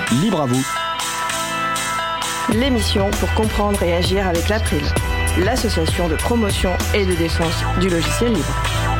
Libre à vous. L'émission pour comprendre et agir avec l'April, l'association de promotion et de défense du logiciel libre.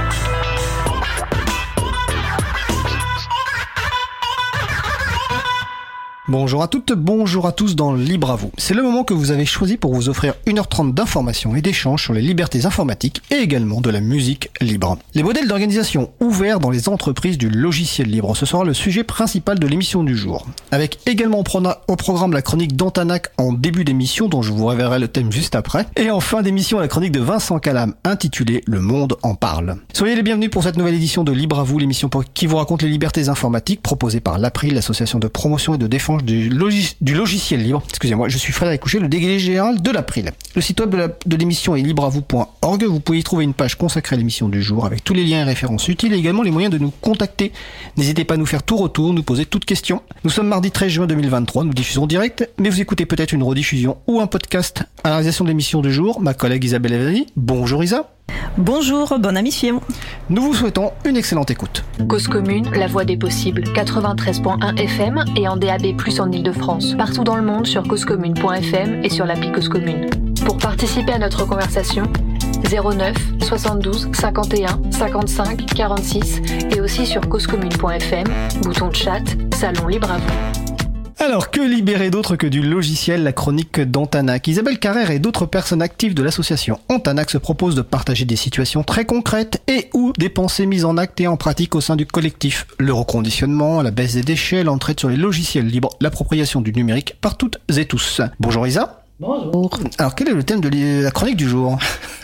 Bonjour à toutes, bonjour à tous dans Libre à vous. C'est le moment que vous avez choisi pour vous offrir 1h30 d'informations et d'échanges sur les libertés informatiques et également de la musique libre. Les modèles d'organisation ouverts dans les entreprises du logiciel libre, ce sera le sujet principal de l'émission du jour. Avec également au programme la chronique d'Antanac en début d'émission, dont je vous révélerai le thème juste après. Et en fin d'émission, la chronique de Vincent Calam intitulée Le Monde en parle. Soyez les bienvenus pour cette nouvelle édition de Libre à vous, l'émission qui vous raconte les libertés informatiques proposée par l'April, l'association de promotion et de défense du logiciel libre. Excusez-moi, je suis Frédéric Couchet, le délégué général de l'April. Le site web de l'émission est libreavou.org. Vous pouvez y trouver une page consacrée à l'émission du jour avec tous les liens et références utiles et également les moyens de nous contacter. N'hésitez pas à nous faire tout retour, nous poser toutes questions. Nous sommes mardi 13 juin 2023, nous diffusons direct, mais vous écoutez peut-être une rediffusion ou un podcast. À la réalisation de l'émission du jour, ma collègue Isabelle Evani. Bonjour Isa. Bonjour, bonne émission. Nous vous souhaitons une excellente écoute. Cause commune, la voix des possibles, 93.1 FM et en DAB+ en Ile-de-France. Partout dans le monde sur causecommune.fm et sur l'appli Cause Commune. Pour participer à notre conversation, 09 72 51 55 46 et aussi sur causecommune.fm, bouton de chat, salon libre à vous. Alors, que libérer d'autre que du logiciel, la chronique d'Antanac. Isabelle Carrère et d'autres personnes actives de l'association Antanac se proposent de partager des situations très concrètes et ou des pensées mises en acte et en pratique au sein du collectif. Le reconditionnement, la baisse des déchets, l'entraide sur les logiciels libres, l'appropriation du numérique par toutes et tous. Bonjour Isa. Bonjour. Alors, quel est le thème de la chronique du jour ?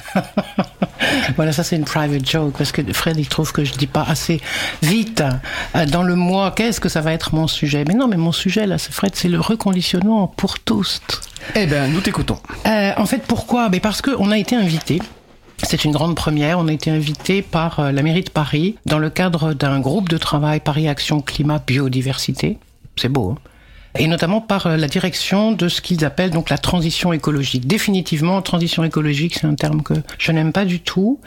Voilà, ça c'est une private joke parce que Fred il trouve que je dis pas assez vite dans le mois. Qu'est-ce que ça va être mon sujet? Mais non, mais mon sujet là, Fred, c'est le reconditionnement pour tous. Eh ben, nous t'écoutons. En fait, pourquoi? Mais parce que on a été invité. C'est une grande première. On a été invité par la mairie de Paris dans le cadre d'un groupe de travail Paris Action Climat Biodiversité. C'est beau, hein? Et notamment par la direction de ce qu'ils appellent donc la transition écologique. Définitivement, transition écologique, c'est un terme que je n'aime pas du tout.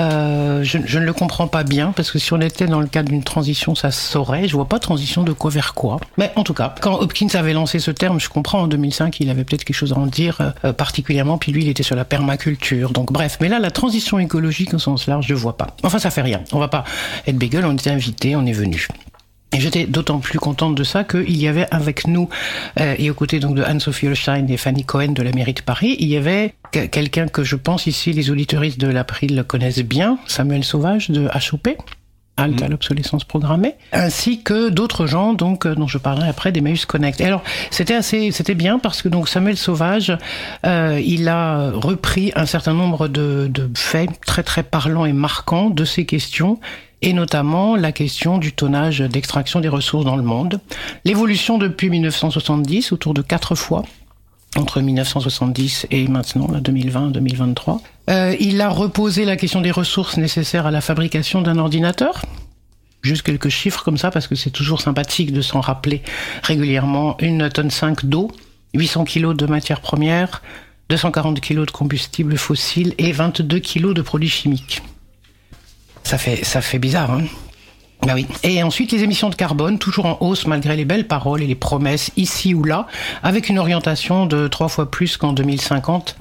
Je ne le comprends pas bien, parce que si on était dans le cadre d'une transition, ça se saurait. Je vois pas transition de quoi vers quoi. Mais en tout cas, quand Hopkins avait lancé ce terme, je comprends, en 2005, il avait peut-être quelque chose à en dire particulièrement, puis lui, il était sur la permaculture. Donc bref, mais là, la transition écologique au sens large, je vois pas. Enfin, ça fait rien. On va pas être bégueule, on était invités, on est venus. Et j'étais d'autant plus contente de ça qu'il y avait avec nous, et aux côtés donc de Anne-Sophie Holstein et Fanny Cohen de la mairie de Paris, il y avait quelqu'un que je pense ici les auditeuristes de l'April le connaissent bien, Samuel Sauvage de HOP, Halte à l'obsolescence programmée, ainsi que d'autres gens donc dont je parlerai après d'Emmaüs Connect. Et alors c'était bien parce que donc Samuel Sauvage il a repris un certain nombre de faits très très parlants et marquants de ces questions, et notamment la question du tonnage d'extraction des ressources dans le monde. L'évolution depuis 1970, autour de 4 fois, entre 1970 et maintenant, 2020-2023. Il a reposé la question des ressources nécessaires à la fabrication d'un ordinateur. Juste quelques chiffres comme ça, parce que c'est toujours sympathique de s'en rappeler régulièrement. 1,5 tonne d'eau, 800 kg de matières premières, 240 kg de combustible fossile et 22 kg de produits chimiques. Ça fait bizarre, hein? Bah oui. Et ensuite, les émissions de carbone, toujours en hausse malgré les belles paroles et les promesses ici ou là, avec une orientation de 3 fois plus qu'en 2050,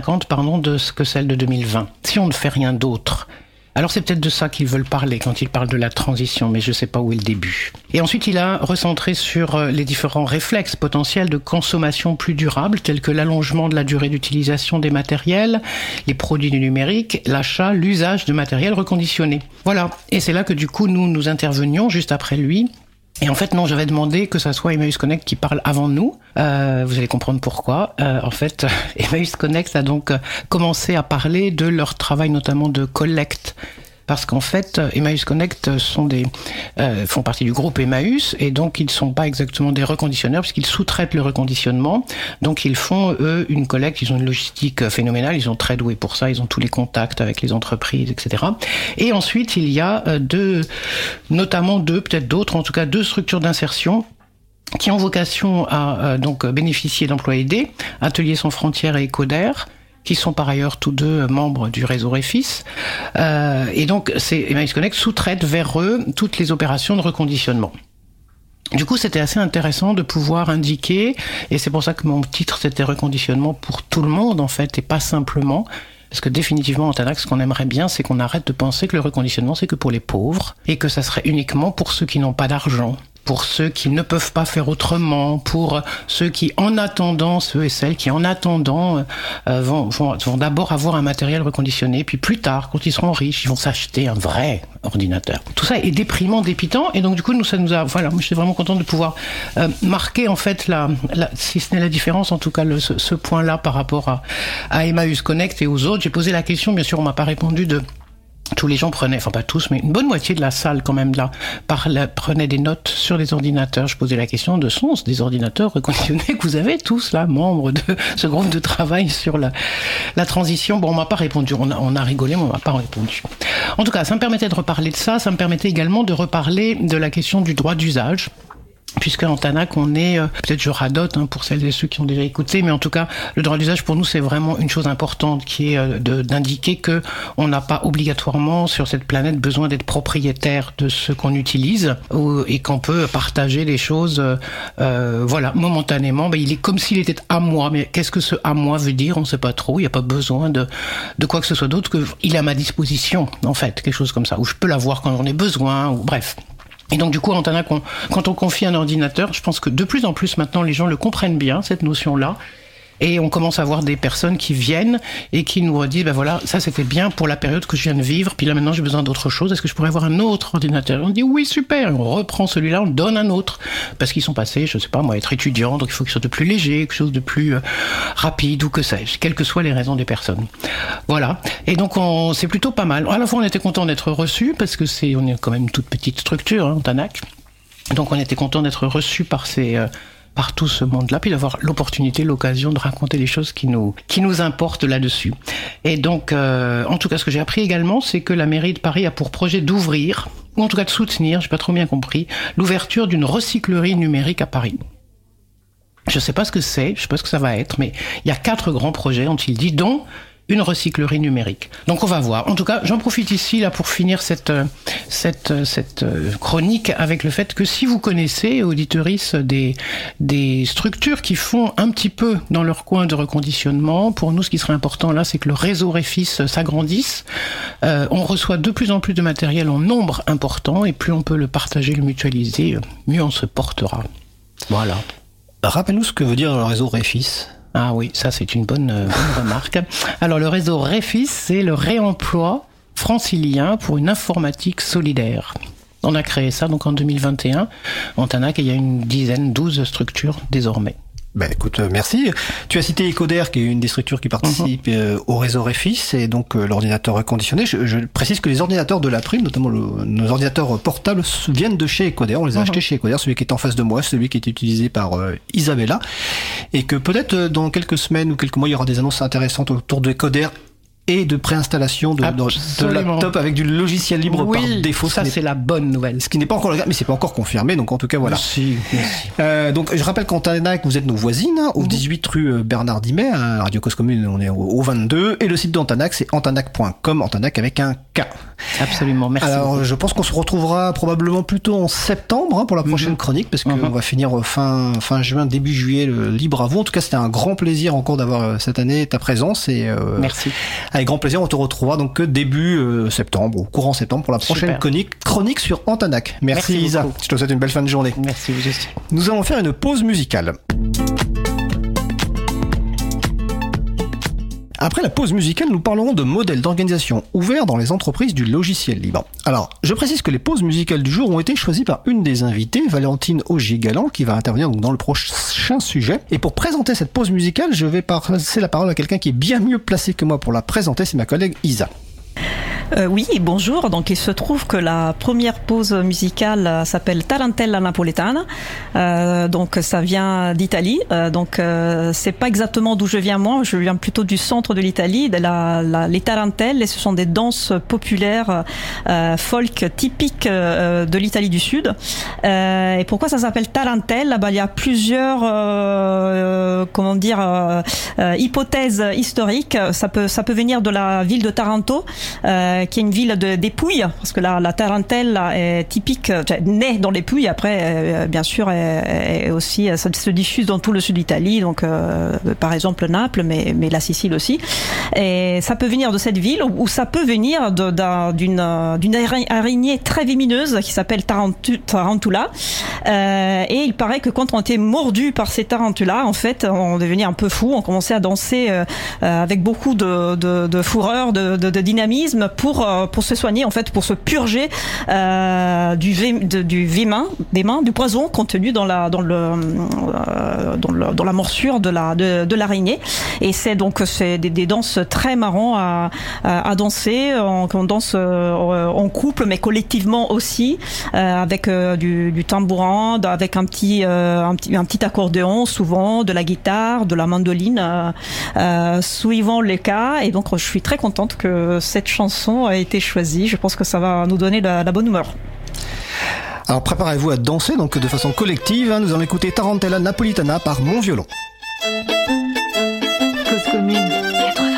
de ce que celle de 2020. Si on ne fait rien d'autre. Alors c'est peut-être de ça qu'ils veulent parler quand ils parlent de la transition, mais je sais pas où est le début. Et ensuite, il a recentré sur les différents réflexes potentiels de consommation plus durable, tels que l'allongement de la durée d'utilisation des matériels, les produits du numérique, l'achat, l'usage de matériel reconditionné. Voilà. Et c'est là que du coup, nous intervenions juste après lui. Et en fait, non, j'avais demandé que ça soit Emmaüs Connect qui parle avant nous. Vous allez comprendre pourquoi. En fait, Emmaüs Connect a donc commencé à parler de leur travail, notamment de collecte. Parce qu'en fait, Emmaüs Connect font partie du groupe Emmaüs, et donc ils ne sont pas exactement des reconditionneurs, puisqu'ils sous-traitent le reconditionnement. Donc ils font, eux, une collecte, ils ont une logistique phénoménale, ils sont très doués pour ça, ils ont tous les contacts avec les entreprises, etc. Et ensuite, il y a notamment deux, peut-être d'autres, en tout cas 2 structures d'insertion qui ont vocation à donc bénéficier d'emplois aidés, Ateliers sans frontières et Ecoder, qui sont par ailleurs tous 2 membres du réseau Refis. Et donc, Emmaüs Connect sous-traite vers eux toutes les opérations de reconditionnement. Du coup, c'était assez intéressant de pouvoir indiquer, et c'est pour ça que mon titre, c'était reconditionnement pour tout le monde, en fait, et pas simplement. Parce que définitivement, en Antanac, ce qu'on aimerait bien, c'est qu'on arrête de penser que le reconditionnement, c'est que pour les pauvres, et que ça serait uniquement pour ceux qui n'ont pas d'argent, pour ceux qui ne peuvent pas faire autrement, pour ceux qui, en attendant, ceux et celles qui, en attendant, vont d'abord avoir un matériel reconditionné, puis plus tard, quand ils seront riches, ils vont s'acheter un vrai ordinateur. Tout ça est déprimant, dépitant, et donc du coup, voilà, moi, j'étais vraiment contente de pouvoir marquer, en fait, si ce n'est la différence, en tout cas, ce point-là par rapport à Emmaüs Connect et aux autres. J'ai posé la question, bien sûr, on m'a pas répondu tous les gens prenaient, enfin pas tous, mais une bonne moitié de la salle quand même là, prenaient des notes sur les ordinateurs. Je posais la question de sont-ce des ordinateurs reconditionnés que vous avez tous là, membres de ce groupe de travail sur la transition. Bon, on m'a pas répondu, on a rigolé, mais on m'a pas répondu. En tout cas, ça me permettait de reparler de ça, ça me permettait également de reparler de la question du droit d'usage. Puisque en Antanac, on est, peut-être je radote pour celles et ceux qui ont déjà écouté, mais en tout cas, le droit d'usage pour nous, c'est vraiment une chose importante qui est d'indiquer que on n'a pas obligatoirement sur cette planète besoin d'être propriétaire de ce qu'on utilise et qu'on peut partager les choses, voilà, momentanément. Il est comme s'il était à moi, mais qu'est-ce que ce à moi veut dire? On ne sait pas trop. Il n'y a pas besoin de quoi que ce soit d'autre que il est à ma disposition, en fait, quelque chose comme ça, où je peux l'avoir quand j'en ai besoin, ou bref. Et donc du coup, en Antanac, quand on confie un ordinateur, je pense que de plus en plus maintenant, les gens le comprennent bien, cette notion-là. Et on commence à voir des personnes qui viennent et qui nous redisent, voilà, ça c'était bien pour la période que je viens de vivre, puis là maintenant j'ai besoin d'autre chose, est-ce que je pourrais avoir un autre ordinateur? On dit oui, super, et on reprend celui-là, on le donne un autre, parce qu'ils sont passés, je sais pas moi, être étudiants, donc il faut qu'ils soient de plus léger, quelque chose de plus rapide, ou que sais-je, quelles que soient les raisons des personnes. Voilà. Et donc c'est plutôt pas mal. À la fois on était content d'être reçus, parce que on est quand même une toute petite structure, Antanac. Donc on était content d'être reçus par tout ce monde-là, puis d'avoir l'opportunité, l'occasion de raconter les choses qui nous importent là-dessus. Et donc, en tout cas, ce que j'ai appris également, c'est que la mairie de Paris a pour projet d'ouvrir, ou en tout cas de soutenir, j'ai pas trop bien compris, l'ouverture d'une recyclerie numérique à Paris. Je sais pas ce que c'est, je sais pas ce que ça va être, mais il y a 4 grands projets, ont-ils dit, dont une recyclerie numérique. Donc on va voir. En tout cas, j'en profite ici là pour finir cette chronique avec le fait que si vous connaissez, auditeuristes, des structures qui font un petit peu dans leur coin de reconditionnement, pour nous ce qui serait important là, c'est que le réseau Refis s'agrandisse. On reçoit de plus en plus de matériel en nombre important et plus on peut le partager, le mutualiser, mieux on se portera. Voilà. Rappelle-nous ce que veut dire le réseau Refis. Ah oui, ça c'est une bonne remarque. Alors le réseau Refis, c'est le réemploi francilien pour une informatique solidaire. On a créé ça donc en 2021. En Antanac, il y a une 12 structures désormais. Écoute, merci. Tu as cité Ecoder, qui est une des structures qui participe au réseau Refis, et donc l'ordinateur reconditionné. Je précise que les ordinateurs de l'April, notamment nos ordinateurs portables, viennent de chez Ecoder. On les a achetés chez Ecoder, celui qui est en face de moi, celui qui est utilisé par Isabella, et que peut-être dans quelques semaines ou quelques mois, il y aura des annonces intéressantes autour de Ecoder et de préinstallation de laptop avec du logiciel libre par défaut. Ça c'est la bonne nouvelle. Ce qui n'est pas encore le cas, mais c'est pas encore confirmé, donc en tout cas voilà. Merci. Donc je rappelle qu'en Antanac, vous êtes nos voisines, au 18 rue Bernard Dimet, à Radio Cause Commune, on est au 22, et le site d'Antanac, c'est antanac.com, Antanac avec un K. Absolument, merci. Alors beaucoup. je pense qu'on se retrouvera probablement plutôt en septembre pour la prochaine chronique, parce qu'on va finir fin juin, début juillet, le libre à vous. En tout cas, c'était un grand plaisir encore d'avoir cette année ta présence, et merci. Avec grand plaisir, on te retrouvera donc début septembre, ou courant septembre, pour la prochaine chronique sur Antanac. Merci Isa, beaucoup. Je te souhaite une belle fin de journée. Merci vous aussi. Nous allons faire une pause musicale. Après la pause musicale, nous parlerons de modèles d'organisation ouverts dans les entreprises du logiciel libre. Alors, je précise que les pauses musicales du jour ont été choisies par une des invitées, Valentine Augier-Galland, qui va intervenir donc dans le prochain sujet. Et pour présenter cette pause musicale, je vais passer la parole à quelqu'un qui est bien mieux placé que moi pour la présenter, c'est ma collègue Isa. Oui, bonjour. Donc, il se trouve que la première pause musicale s'appelle Tarantella Napoletana. Donc, ça vient d'Italie. Donc, c'est pas exactement d'où je viens moi. Je viens plutôt du centre de l'Italie. Les tarantelles, et ce sont des danses populaires folk typiques de l'Italie du Sud. Et pourquoi ça s'appelle tarantelle? Il y a plusieurs, hypothèses historiques. Ça peut venir de la ville de Taranto. qui est une ville des Pouilles, parce que la tarentelle est typique, naît dans les Pouilles, après bien sûr est aussi, ça se diffuse dans tout le sud d'Italie, donc par exemple Naples, mais la Sicile aussi. Et ça peut venir de cette ville, ou ça peut venir d'une araignée très vémineuse qui s'appelle tarantula. Et il paraît que quand on était mordu par ces tarantulas, en fait, on devenait un peu fou, on commençait à danser avec beaucoup de fureur, de dynamisme pour se soigner, en fait, pour se purger du venin, du poison contenu dans la morsure de l'araignée. Et c'est des danses très marrants à danser. On danse en couple, mais collectivement aussi, avec du tambourin, avec un petit accordéon, souvent de la guitare, de la mandoline, suivant les cas. Et donc je suis très contente que cette chanson a été choisie. Je pense que ça va nous donner la bonne humeur. Alors préparez-vous à danser donc de façon collective. Nous allons écouter Tarantella Napolitana par Mon Violon. Cause commune 93.1.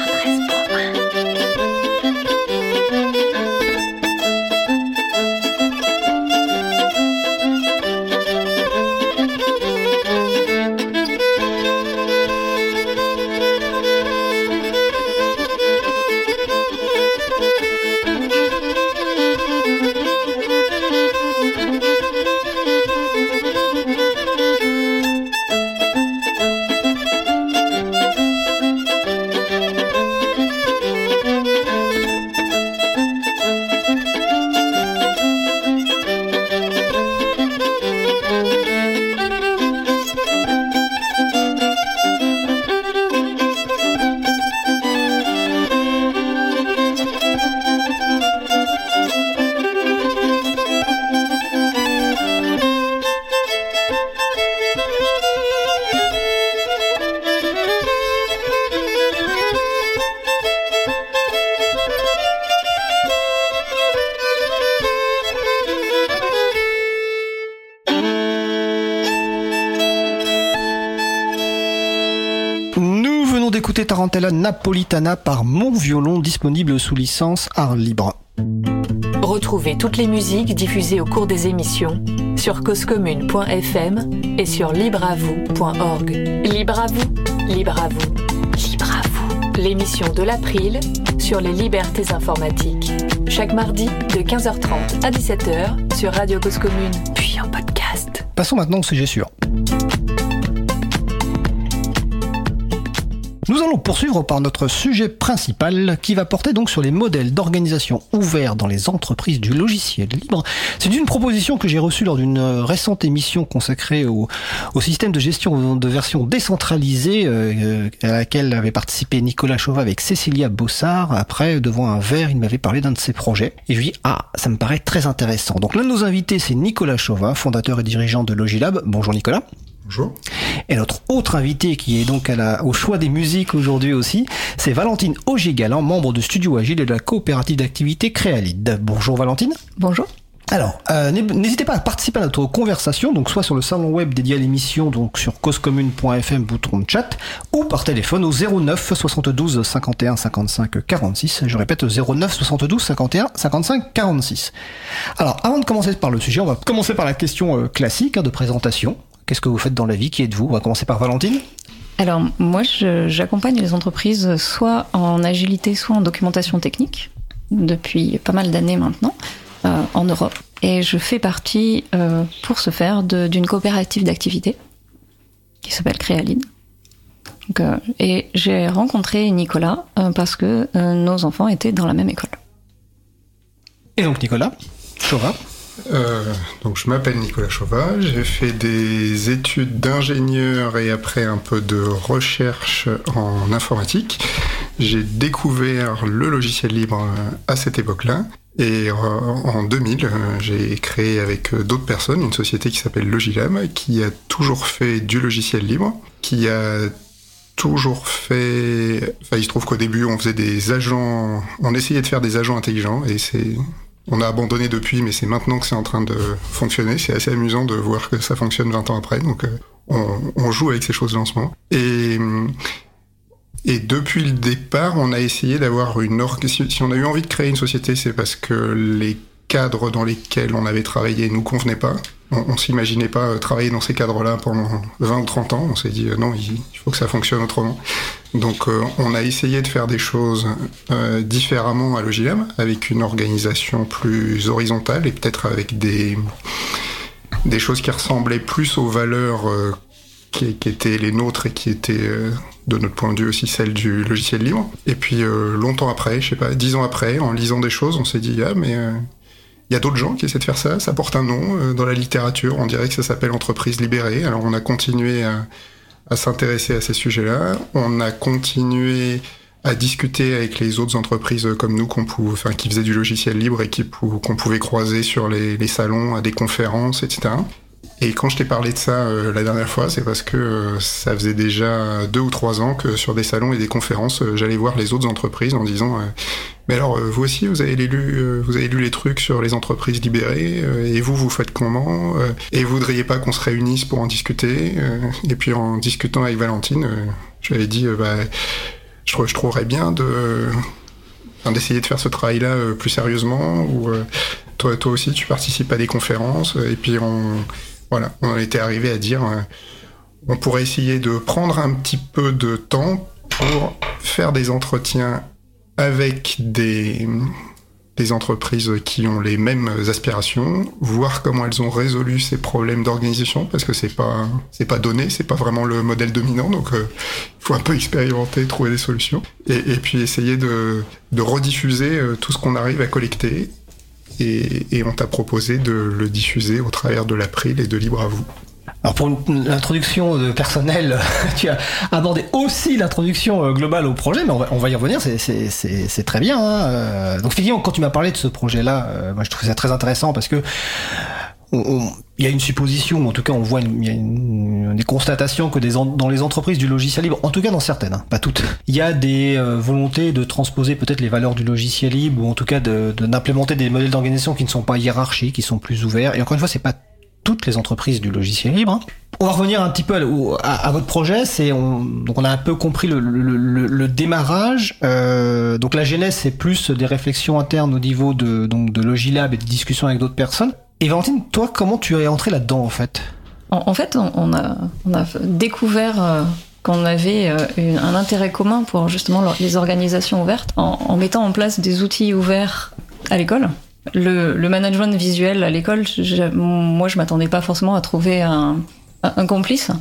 D'écouter Tarantella Napolitana par Mon Violon, disponible sous licence art libre. Retrouvez toutes les musiques diffusées au cours des émissions sur causecommune.fm et sur libreavou.org. Libre à vous, libre à vous, libre à vous. L'émission de l'April sur les libertés informatiques. Chaque mardi de 15h30 à 17h sur Radio Cause Commune, puis en podcast. Passons maintenant au sujet suivant. Nous allons poursuivre par notre sujet principal qui va porter donc sur les modèles d'organisation ouverts dans les entreprises du logiciel libre. C'est une proposition que j'ai reçue lors d'une récente émission consacrée au système de gestion de version décentralisée à laquelle avait participé Nicolas Chauvat avec Cécilia Bossard. Après, devant un verre, il m'avait parlé d'un de ses projets. Et je lui ai dit, ça me paraît très intéressant. Donc l'un de nos invités, c'est Nicolas Chauvat, fondateur et dirigeant de Logilab. Bonjour Nicolas. Bonjour. Et notre autre invité qui est donc au choix des musiques aujourd'hui aussi, c'est Valentine Augier-Galland, membre de Studio Agile et de la coopérative d'activité Créalide. Bonjour Valentine. Bonjour. Alors, n'hésitez pas à participer à notre conversation, donc soit sur le salon web dédié à l'émission, donc sur causecommune.fm, bouton de chat, ou par téléphone au 09 72 51 55 46. Je répète, 09 72 51 55 46. Alors, avant de commencer par le sujet, on va commencer par la question classique de présentation. Qu'est-ce que vous faites dans la vie? Qui êtes-vous? On va commencer par Valentine. Alors, moi, j'accompagne les entreprises soit en agilité, soit en documentation technique, depuis pas mal d'années maintenant, en Europe. Et je fais partie, pour ce faire, d'une coopérative d'activité qui s'appelle Créalide. Donc, et j'ai rencontré Nicolas parce que nos enfants étaient dans la même école. Et donc Nicolas Chauvat. Donc je m'appelle Nicolas Chauvat, j'ai fait des études d'ingénieur et après un peu de recherche en informatique. J'ai découvert le logiciel libre à cette époque-là et en 2000, j'ai créé avec d'autres personnes une société qui s'appelle Logilab qui a toujours fait du logiciel libre, qui a toujours fait... Enfin, il se trouve qu'au début, on faisait des agents... On essayait de faire des agents intelligents et on a abandonné depuis, mais c'est maintenant que c'est en train de fonctionner. C'est assez amusant de voir que ça fonctionne 20 ans après. Donc, on joue avec ces choses-là en ce moment. Et depuis le départ, on a essayé d'avoir si on a eu envie de créer une société, c'est parce que les cadres dans lesquels on avait travaillé nous convenaient pas. On s'imaginait pas travailler dans ces cadres-là pendant 20 ou 30 ans. On s'est dit non, il faut que ça fonctionne autrement. Donc on a essayé de faire des choses différemment à Logilab, avec une organisation plus horizontale et peut-être avec des choses qui ressemblaient plus aux valeurs qui étaient les nôtres et qui étaient, de notre point de vue aussi, celles du logiciel libre. Et puis longtemps après, 10 ans après, en lisant des choses, on s'est dit mais il y a d'autres gens qui essaient de faire ça, ça porte un nom dans la littérature, on dirait que ça s'appelle entreprise libérée. Alors on a continué à s'intéresser à ces sujets-là, on a continué à discuter avec les autres entreprises comme nous qui faisaient du logiciel libre et qu'on pouvait croiser sur les salons, à des conférences, etc. Et quand je t'ai parlé de ça la dernière fois, c'est parce que ça faisait déjà 2 ou 3 ans que sur des salons et des conférences, j'allais voir les autres entreprises en disant mais alors vous aussi vous avez lu les trucs sur les entreprises libérées et vous faites comment et vous voudriez pas qu'on se réunisse pour en discuter et puis en discutant avec Valentine, je lui avais dit je trouverais bien d'essayer de faire ce travail-là plus sérieusement ou toi aussi tu participes à des conférences et puis on était arrivé à dire on pourrait essayer de prendre un petit peu de temps pour faire des entretiens avec des entreprises qui ont les mêmes aspirations, voir comment elles ont résolu ces problèmes d'organisation, parce que c'est pas donné, c'est pas vraiment le modèle dominant, donc il faut un peu expérimenter, trouver des solutions, et puis essayer de rediffuser tout ce qu'on arrive à collecter. Et on t'a proposé de le diffuser au travers de l'April et de Libre à vous. Alors pour l'introduction personnelle, tu as abordé aussi l'introduction globale au projet, mais on va y revenir, c'est très bien. Hein. Donc effectivement, quand tu m'as parlé de ce projet-là, moi je trouve ça très intéressant parce que il y a une supposition, en tout cas on voit il y a des constatations que dans les entreprises du logiciel libre, en tout cas dans certaines, hein, pas toutes, il y a des volontés de transposer peut-être les valeurs du logiciel libre ou en tout cas d'implémenter des modèles d'organisation qui ne sont pas hiérarchiques, qui sont plus ouverts. Et encore une fois, c'est pas toutes les entreprises du logiciel libre. Hein. On va revenir un petit peu à votre projet. Donc on a un peu compris le démarrage. Donc la genèse, c'est plus des réflexions internes au niveau de Logilab et de discussions avec d'autres personnes. Et Valentine, toi, comment tu es entrée là-dedans, en fait ? En fait, on a découvert qu'on avait un intérêt commun pour justement les organisations ouvertes en mettant en place des outils ouverts à l'école. Le management visuel à l'école, moi, je m'attendais pas forcément à trouver un complice.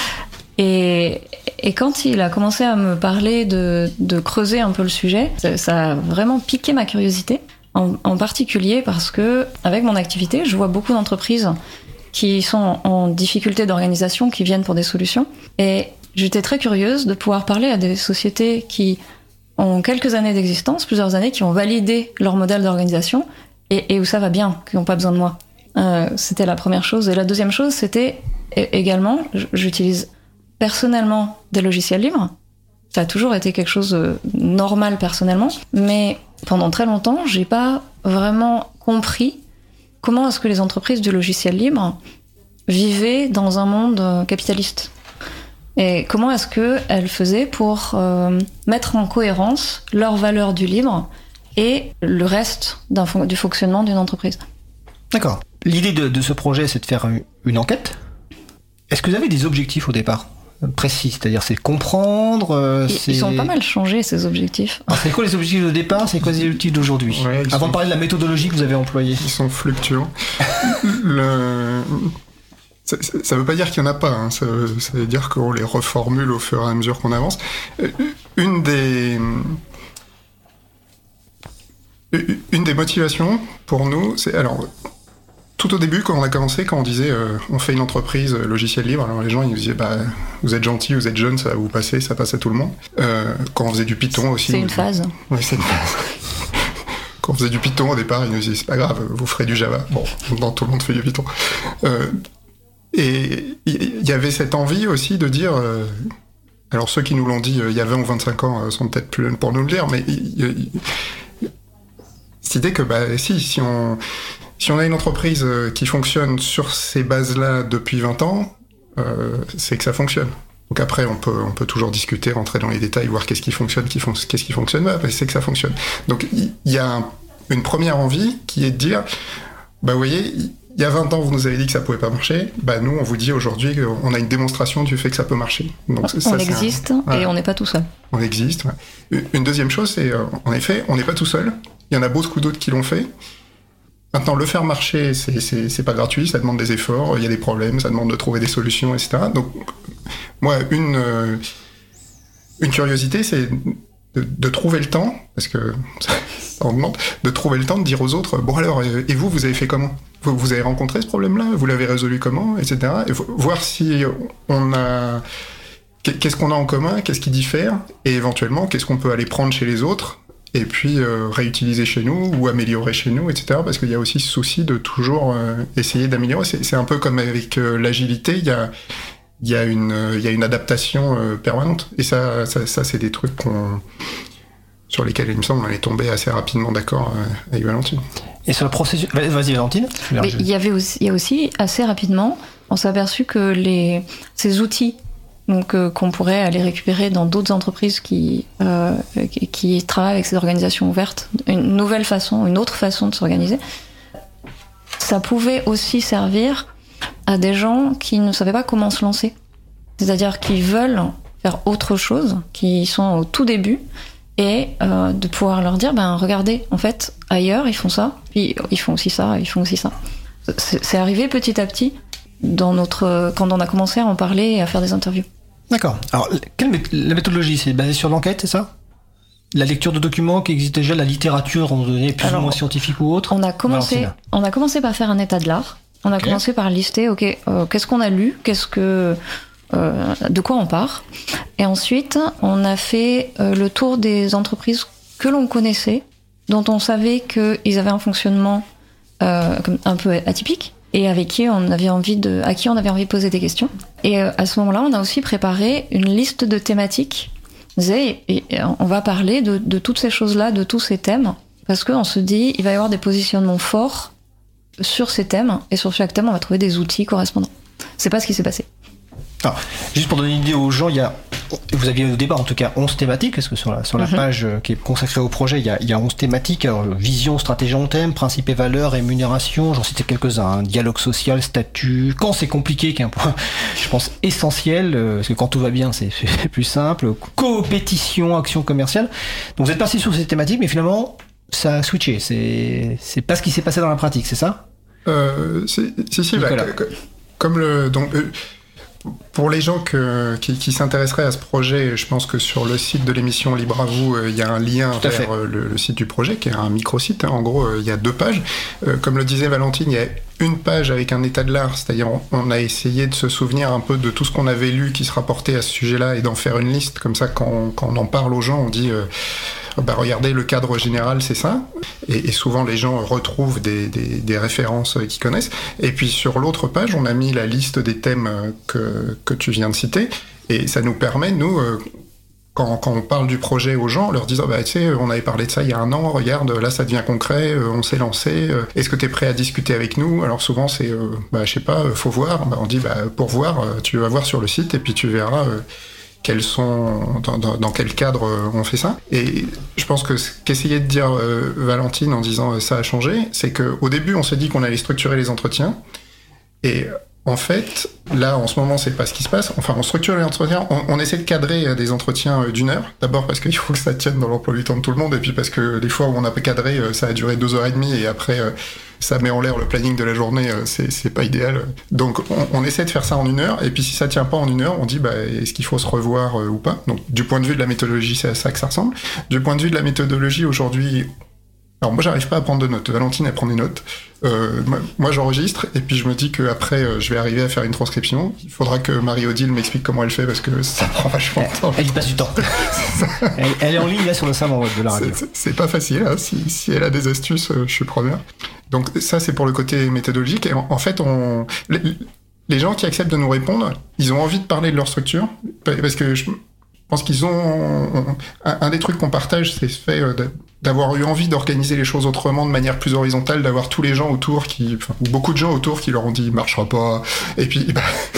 Et quand il a commencé à me parler de creuser un peu le sujet, ça a vraiment piqué ma curiosité. En particulier parce que, avec mon activité, je vois beaucoup d'entreprises qui sont en difficulté d'organisation, qui viennent pour des solutions. Et j'étais très curieuse de pouvoir parler à des sociétés qui ont quelques années d'existence, plusieurs années, qui ont validé leur modèle d'organisation et où ça va bien, qui n'ont pas besoin de moi. C'était la première chose. Et la deuxième chose, c'était également, j'utilise personnellement des logiciels libres. Ça a toujours été quelque chose de normal personnellement, mais pendant très longtemps, j'ai pas vraiment compris comment est-ce que les entreprises du logiciel libre vivaient dans un monde capitaliste. Et comment est-ce qu'elles faisaient pour mettre en cohérence leurs valeurs du libre et le reste du fonctionnement d'une entreprise. D'accord. L'idée de ce projet, c'est de faire une enquête. Est-ce que vous avez des objectifs au départ précis, c'est-à-dire c'est comprendre. Ils sont pas mal changés ces objectifs. Alors, c'est quoi les objectifs de départ, c'est quoi les objectifs d'aujourd'hui? Avant de parler de la méthodologie que vous avez employée. Ils sont fluctuants. Ça veut pas dire qu'il y en a pas, hein. Ça veut dire qu'on les reformule au fur et à mesure qu'on avance. Une des motivations pour nous, c'est alors. Tout au début, quand on a commencé, quand on disait on fait une entreprise logiciel libre, alors les gens ils nous disaient vous êtes gentil, vous êtes jeune, ça va vous passer, ça passe à tout le monde. Quand on faisait du Python aussi. C'est une phase. Oui, c'est une phase. Quand on faisait du Python au départ, ils nous disaient c'est pas grave, vous ferez du Java. Bon, maintenant tout le monde fait du Python. Et il y avait cette envie aussi de dire. Alors ceux qui nous l'ont dit il y a 20 ou 25 ans sont peut-être plus jeunes pour nous le dire, mais cette idée que si on a une entreprise qui fonctionne sur ces bases-là depuis 20 ans, c'est que ça fonctionne. Donc après, on peut toujours discuter, rentrer dans les détails, voir qu'est-ce qui fonctionne, qu'est-ce qui fonctionne pas, c'est que ça fonctionne. Donc il y a une première envie qui est de dire, vous voyez, il y a 20 ans, vous nous avez dit que ça pouvait pas marcher. Nous, on vous dit aujourd'hui qu'on a une démonstration du fait que ça peut marcher. Donc, on existe et on n'est pas tout seul. On existe, ouais. Une deuxième chose, c'est, en effet, on n'est pas tout seul. Il y en a beaucoup d'autres qui l'ont fait. Maintenant, le faire marcher, c'est pas gratuit, ça demande des efforts, il y a des problèmes, ça demande de trouver des solutions, etc. Donc, moi, une curiosité, c'est de trouver le temps, parce que ça en demande, de trouver le temps de dire aux autres, bon alors, et vous avez fait comment ? Vous avez rencontré ce problème-là ? Vous l'avez résolu comment ? Etc. Et voir si on a... Qu'est-ce qu'on a en commun ? Qu'est-ce qui diffère ? Et éventuellement, qu'est-ce qu'on peut aller prendre chez les autres ? Et puis réutiliser chez nous ou améliorer chez nous, etc. Parce qu'il y a aussi ce souci de toujours essayer d'améliorer. C'est un peu comme avec l'agilité, il y a une adaptation permanente. Et ça c'est des trucs sur lesquels, il me semble, on est tombé assez rapidement d'accord avec Valentine. Et sur le processus... Vas-y, Valentine. Mais il y a aussi, assez rapidement, on s'est aperçu que ces outils donc qu'on pourrait aller récupérer dans d'autres entreprises qui travaillent avec ces organisations ouvertes, une autre façon de s'organiser, ça pouvait aussi servir à des gens qui ne savaient pas comment se lancer. C'est-à-dire qui veulent faire autre chose, qui sont au tout début, et de pouvoir leur dire, regardez, en fait, ailleurs, ils font ça, puis ils font aussi ça, ils font aussi ça. C'est arrivé petit à petit quand on a commencé à en parler et à faire des interviews. D'accord. Alors, la méthodologie, c'est basé sur l'enquête, c'est ça ? La lecture de documents qui existent déjà, la littérature, on donnait plus ou moins scientifique ou autre ? On a commencé par faire un état de l'art. On a commencé par lister, qu'est-ce qu'on a lu, de quoi on part. Et ensuite, on a fait le tour des entreprises que l'on connaissait, dont on savait qu'ils avaient un fonctionnement un peu atypique, et avec qui on avait envie de poser des questions. Et à ce moment-là, on a aussi préparé une liste de thématiques. Et on va parler de toutes ces choses-là, de tous ces thèmes, parce qu'on se dit, il va y avoir des positionnements forts sur ces thèmes, et sur chaque thème, on va trouver des outils correspondants. C'est pas ce qui s'est passé. Alors, juste pour donner une idée aux gens, vous aviez au départ en tout cas 11 thématiques, parce que sur la page qui est consacrée au projet, il y a 11 thématiques, alors vision, stratégie en thème, principes et valeurs, rémunération, j'en citais quelques-uns, dialogue social, statut, quand c'est compliqué, qui est un point, je pense, essentiel, parce que quand tout va bien, c'est plus simple, coopétition, action commerciale. Donc vous êtes passé sur ces thématiques, mais finalement, ça a switché, c'est pas ce qui s'est passé dans la pratique, c'est ça ? Si, comme pour les gens qui s'intéresseraient à ce projet, je pense que sur le site de l'émission Libre à vous, il y a un lien vers le site du projet, qui est un micro-site. En gros, il y a 2 pages. Comme le disait Valentine, il y a une page avec un état de l'art, c'est-à-dire on a essayé de se souvenir un peu de tout ce qu'on avait lu qui se rapportait à ce sujet-là et d'en faire une liste. Comme ça, quand on en parle aux gens, on dit... regardez, le cadre général, c'est ça. Et souvent, les gens retrouvent des références qu'ils connaissent. Et puis, sur l'autre page, on a mis la liste des thèmes que tu viens de citer. Et ça nous permet, nous, quand on parle du projet aux gens, leur disant, tu sais, on avait parlé de ça il y a 1 an, regarde, là, ça devient concret, on s'est lancé. Est-ce que tu es prêt à discuter avec nous ? Alors, souvent, c'est, je sais pas, faut voir. On dit, pour voir, tu vas voir sur le site et puis tu verras... dans quel cadre on fait ça. Et je pense que qu'essayait de dire Valentine en disant ça a changé, c'est qu'au début on s'est dit qu'on allait structurer les entretiens, et en fait là en ce moment c'est pas ce qui se passe. Enfin, on structure les entretiens, on essaie de cadrer des entretiens d'1 heure, d'abord parce qu'il faut que ça tienne dans l'emploi du temps de tout le monde, et puis parce que les fois où on a cadré ça a duré 2h30 et après ça met en l'air le planning de la journée, c'est pas idéal. Donc on essaie de faire ça en 1 heure, et puis si ça tient pas en 1 heure, on dit est-ce qu'il faut se revoir ou pas. Donc du point de vue de la méthodologie, c'est à ça que ça ressemble. Du point de vue de la méthodologie aujourd'hui, alors moi j'arrive pas à prendre de notes, Valentine elle prend des notes, moi j'enregistre, et puis je me dis qu'après je vais arriver à faire une transcription. Il faudra que Marie-Odile m'explique comment elle fait, parce que ça prend vachement de temps. Elle y passe du temps. elle est en ligne là sur le salon de la radio. C'est pas facile, hein. Si elle a des astuces, je suis preneur. Donc ça c'est pour le côté méthodologique, et en fait les gens qui acceptent de nous répondre, ils ont envie de parler de leur structure, parce que je pense qu'ils ont... Un des trucs qu'on partage, c'est ce fait d'avoir eu envie d'organiser les choses autrement, de manière plus horizontale, d'avoir tous les gens autour ou beaucoup de gens autour qui leur ont dit « marchera pas », et puis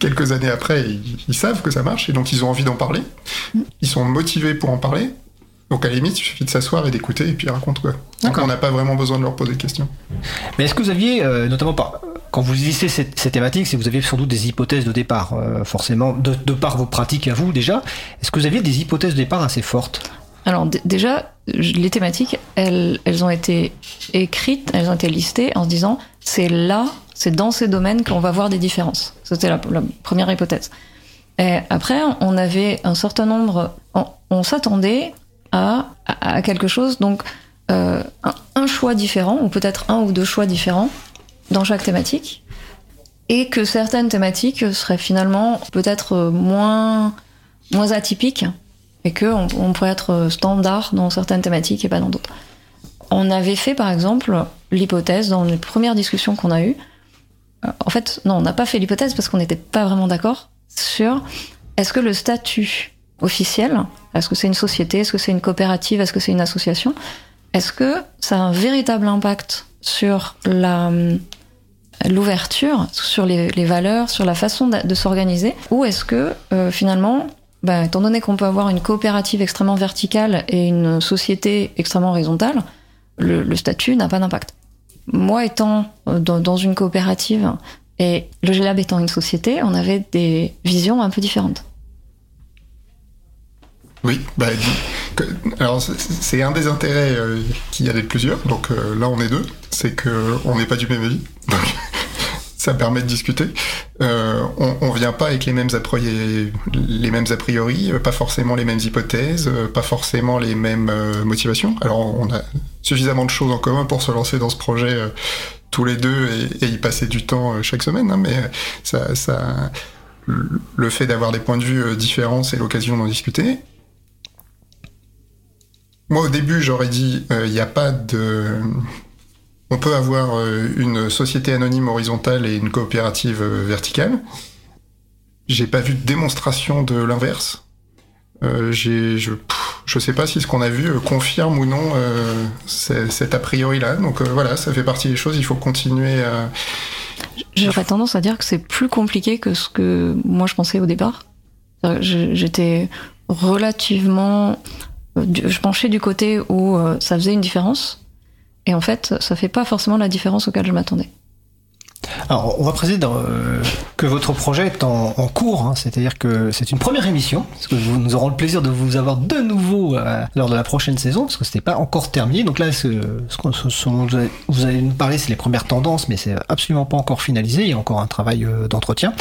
quelques années après, ils savent que ça marche et donc ils ont envie d'en parler. Ils sont motivés pour en parler. Donc à la limite, il suffit de s'asseoir et d'écouter et puis ils racontent quoi. Donc on n'a pas vraiment besoin de leur poser de questions. Mais est-ce que vous aviez, notamment quand vous lisez ces thématiques, c'est que vous aviez sans doute des hypothèses de départ, forcément, de par vos pratiques à vous déjà. Est-ce que vous aviez des hypothèses de départ assez fortes ? Alors déjà, les thématiques, elles ont été écrites, elles ont été listées en se disant c'est dans ces domaines qu'on va voir des différences. C'était la première hypothèse. Et après, on avait un certain nombre, on s'attendait à quelque chose, donc un choix différent, ou peut-être un ou deux choix différents dans chaque thématique, et que certaines thématiques seraient finalement peut-être moins atypiques, et qu'on pourrait être standard dans certaines thématiques et pas dans d'autres. On avait fait par exemple l'hypothèse dans les premières discussions qu'on a eues. En fait, non, on n'a pas fait l'hypothèse parce qu'on n'était pas vraiment d'accord sur est-ce que le statut officiel, est-ce que c'est une société, est-ce que c'est une coopérative, est-ce que c'est une association, est-ce que ça a un véritable impact sur l'ouverture, sur les valeurs, sur la façon de s'organiser, ou est-ce que finalement, étant donné qu'on peut avoir une coopérative extrêmement verticale et une société extrêmement horizontale, le statut n'a pas d'impact. Moi étant dans une coopérative et le GLab étant une société, on avait des visions un peu différentes. Oui, alors c'est un des intérêts qu'il y a d'être plusieurs, donc là on est deux, c'est qu'on n'est pas du même avis, donc ça permet de discuter. On vient pas avec les mêmes a priori, pas forcément les mêmes hypothèses, pas forcément les mêmes motivations. Alors on a suffisamment de choses en commun pour se lancer dans ce projet tous les deux et y passer du temps chaque semaine, hein, mais le fait d'avoir des points de vue différents, c'est l'occasion d'en discuter. Moi, au début, j'aurais dit, il n'y a pas de... On peut avoir une société anonyme horizontale et une coopérative verticale. J'ai pas vu de démonstration de l'inverse. Je sais pas si ce qu'on a vu confirme ou non cet a priori-là. Donc voilà, ça fait partie des choses, il faut continuer à... J'aurais tendance à dire que c'est plus compliqué que ce que moi je pensais au départ. J'étais relativement... Je penchais du côté où ça faisait une différence, et en fait, ça fait pas forcément la différence auquel je m'attendais. Alors, on va préciser que votre projet est en cours, hein, c'est-à-dire que c'est une première émission, parce que nous aurons le plaisir de vous avoir de nouveau lors de la prochaine saison, parce que c'était pas encore terminé. Donc là, ce dont vous allez nous parler, c'est les premières tendances, mais c'est absolument pas encore finalisé. Il y a encore un travail d'entretien.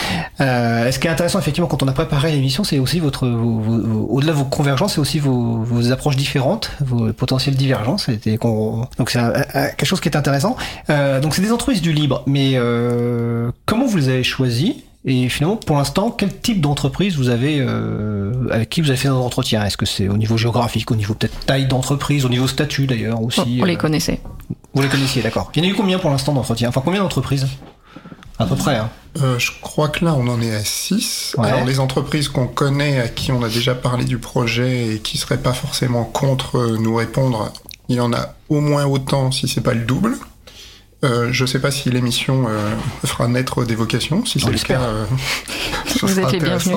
Ce qui est intéressant, effectivement, quand on a préparé l'émission, c'est aussi au-delà de vos convergences, c'est aussi vos approches différentes, vos potentielles divergences. Donc c'est quelque chose qui est intéressant. Donc c'est des entreprises du libre. Mais comment vous les avez choisis ? Et finalement, pour l'instant, quel type d'entreprise vous avez avec qui vous avez fait des entretiens ? Est-ce que c'est au niveau géographique, au niveau peut-être taille d'entreprise, au niveau statut d'ailleurs aussi ? On les connaissait. Vous les connaissiez, d'accord. Il y en a eu combien pour l'instant d'entretiens ? Enfin, combien d'entreprises ? À peu près, hein. Je crois que là, on en est à 6. Ouais. Alors, les entreprises qu'on connaît, à qui on a déjà parlé du projet et qui seraient pas forcément contre nous répondre, il y en a au moins autant, si c'est pas le double. Je sais pas si l'émission fera naître des vocations. Si c'est le cas, vous êtes les bienvenus.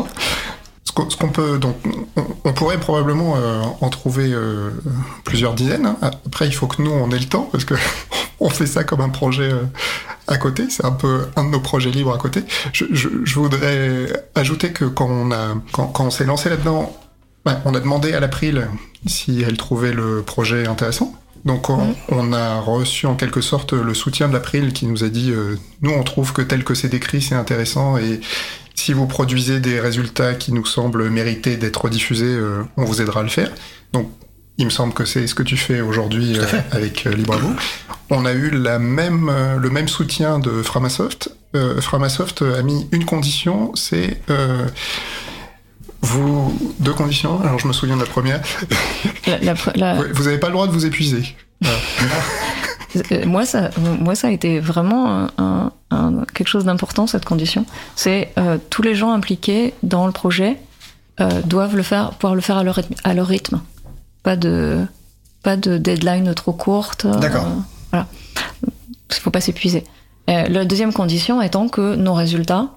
Ce qu'on peut, donc, on pourrait probablement en trouver plusieurs dizaines. Hein. Après, il faut que nous, on ait le temps, parce que on fait ça comme un projet à côté. C'est un peu un de nos projets libres à côté. Je voudrais ajouter que quand on s'est lancé là-dedans, on a demandé à l'April si elle trouvait le projet intéressant. Donc on a reçu en quelque sorte le soutien de l'April qui nous a dit nous on trouve que tel que c'est décrit c'est intéressant et si vous produisez des résultats qui nous semblent mériter d'être diffusés, on vous aidera à le faire. Donc il me semble que c'est ce que tu fais aujourd'hui avec LibreAvou. On a eu le même soutien de Framasoft. Framasoft a mis une condition, c'est... deux conditions, alors je me souviens de la première. Vous n'avez pas le droit de vous épuiser. Voilà. Moi, ça a été vraiment quelque chose d'important, cette condition. C'est tous les gens impliqués dans le projet doivent pouvoir le faire à leur rythme. Pas de deadline trop courte. D'accord. Voilà. Il ne faut pas s'épuiser. La deuxième condition étant que nos résultats,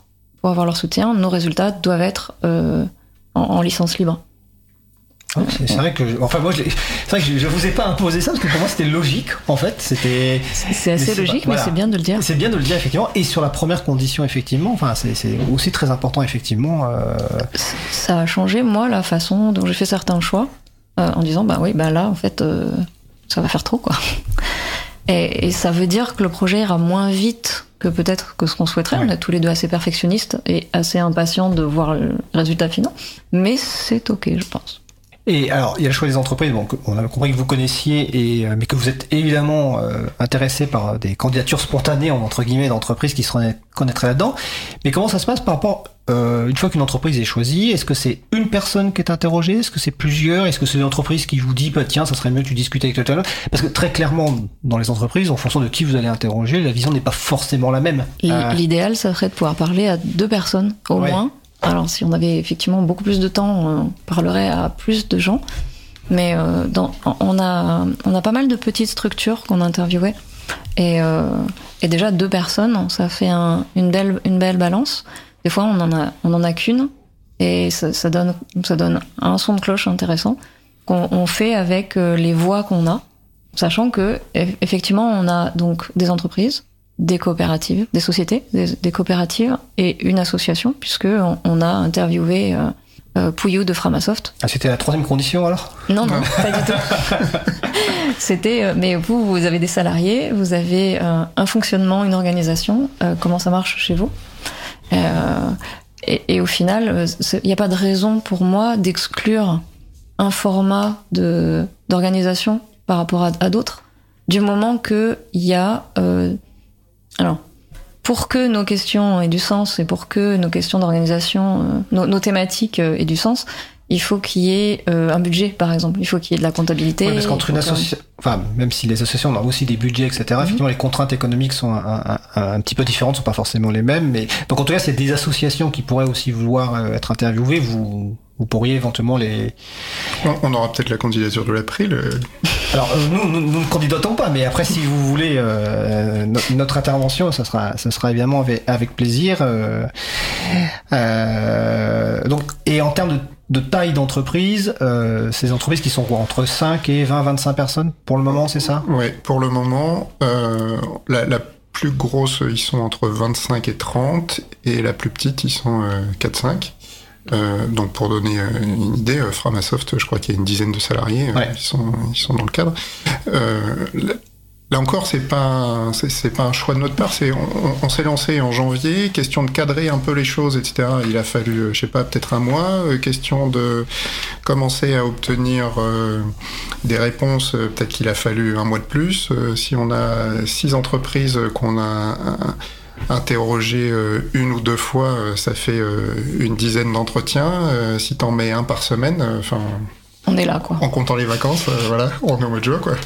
pour avoir leur soutien, nos résultats doivent être en licence libre. C'est vrai que je vous ai pas imposé ça parce que pour moi c'était logique en fait. C'est assez logique, mais c'est bien de le dire. C'est bien de le dire effectivement. Et sur la première condition effectivement, c'est aussi très important effectivement. Ça a changé moi la façon dont j'ai fait certains choix en disant là en fait ça va faire trop quoi. Et ça veut dire que le projet ira moins vite que peut-être que ce qu'on souhaiterait. Ouais. On est tous les deux assez perfectionnistes et assez impatients de voir le résultat final. Mais c'est ok, je pense. Et alors, il y a le choix des entreprises. Bon, on a compris que vous connaissiez, mais que vous êtes évidemment intéressé par des candidatures spontanées entre guillemets d'entreprises qui se connaîtraient là-dedans. Mais comment ça se passe par rapport une fois qu'une entreprise est choisie? Est-ce que c'est une personne qui est interrogée? Est-ce que c'est plusieurs? Est-ce que c'est une entreprise qui vous dit tiens, ça serait mieux que tu discutes avec tel? Parce que très clairement, dans les entreprises, en fonction de qui vous allez interroger, la vision n'est pas forcément la même. L'idéal, ça serait de pouvoir parler à 2 personnes au moins. Alors, si on avait effectivement beaucoup plus de temps, on parlerait à plus de gens. Mais on a pas mal de petites structures qu'on interviewait. Et déjà, 2 personnes, ça fait une belle balance. Des fois, on en a qu'une. Et ça donne un son de cloche intéressant qu'on fait avec les voix qu'on a. Sachant que, effectivement, on a donc des entreprises, des coopératives, des sociétés, des coopératives et une association, puisque on a interviewé Pouillou de Framasoft. Ah, c'était la 3e condition alors ? Non, pas du tout. C'était, mais vous avez des salariés, vous avez un fonctionnement, une organisation, comment ça marche chez vous ? Et au final, il n'y a pas de raison pour moi d'exclure un format d'organisation par rapport à d'autres, du moment qu'il y a... Alors, pour que nos questions aient du sens et pour que nos questions d'organisation, nos thématiques aient du sens, il faut qu'il y ait un budget, par exemple. Il faut qu'il y ait de la comptabilité. Oui, parce qu'entre une association, même si les associations ont aussi des budgets, etc., effectivement, les contraintes économiques sont un petit peu différentes, sont pas forcément les mêmes. Mais donc, en tout cas, c'est des associations qui pourraient aussi vouloir être interviewées. Vous pourriez éventuellement les... On aura peut-être la candidature de l'April. Alors, nous ne candidatons pas, mais après, si vous voulez notre intervention, ça sera évidemment avec plaisir. Donc, et en termes de taille d'entreprise, ces entreprises qui sont entre 5 et 20-25 personnes, pour le moment, c'est ça ? Oui, pour le moment, la plus grosse, ils sont entre 25 et 30, et la plus petite, ils sont 4-5. Donc pour donner une idée, Framasoft, je crois qu'il y a une dizaine de salariés, ils sont dans le cadre. Là encore, c'est pas un choix de notre part. On s'est lancé en janvier, question de cadrer un peu les choses, etc. Il a fallu, je sais pas, peut-être un mois. Question de commencer à obtenir des réponses, peut-être qu'il a fallu un mois de plus. Si on a 6 entreprises qu'on a interroger 1 ou 2 fois, ça fait une dizaine d'entretiens. Si t'en mets 1 par semaine, on est là, quoi. En comptant les vacances, voilà, on est au mois de juin, quoi.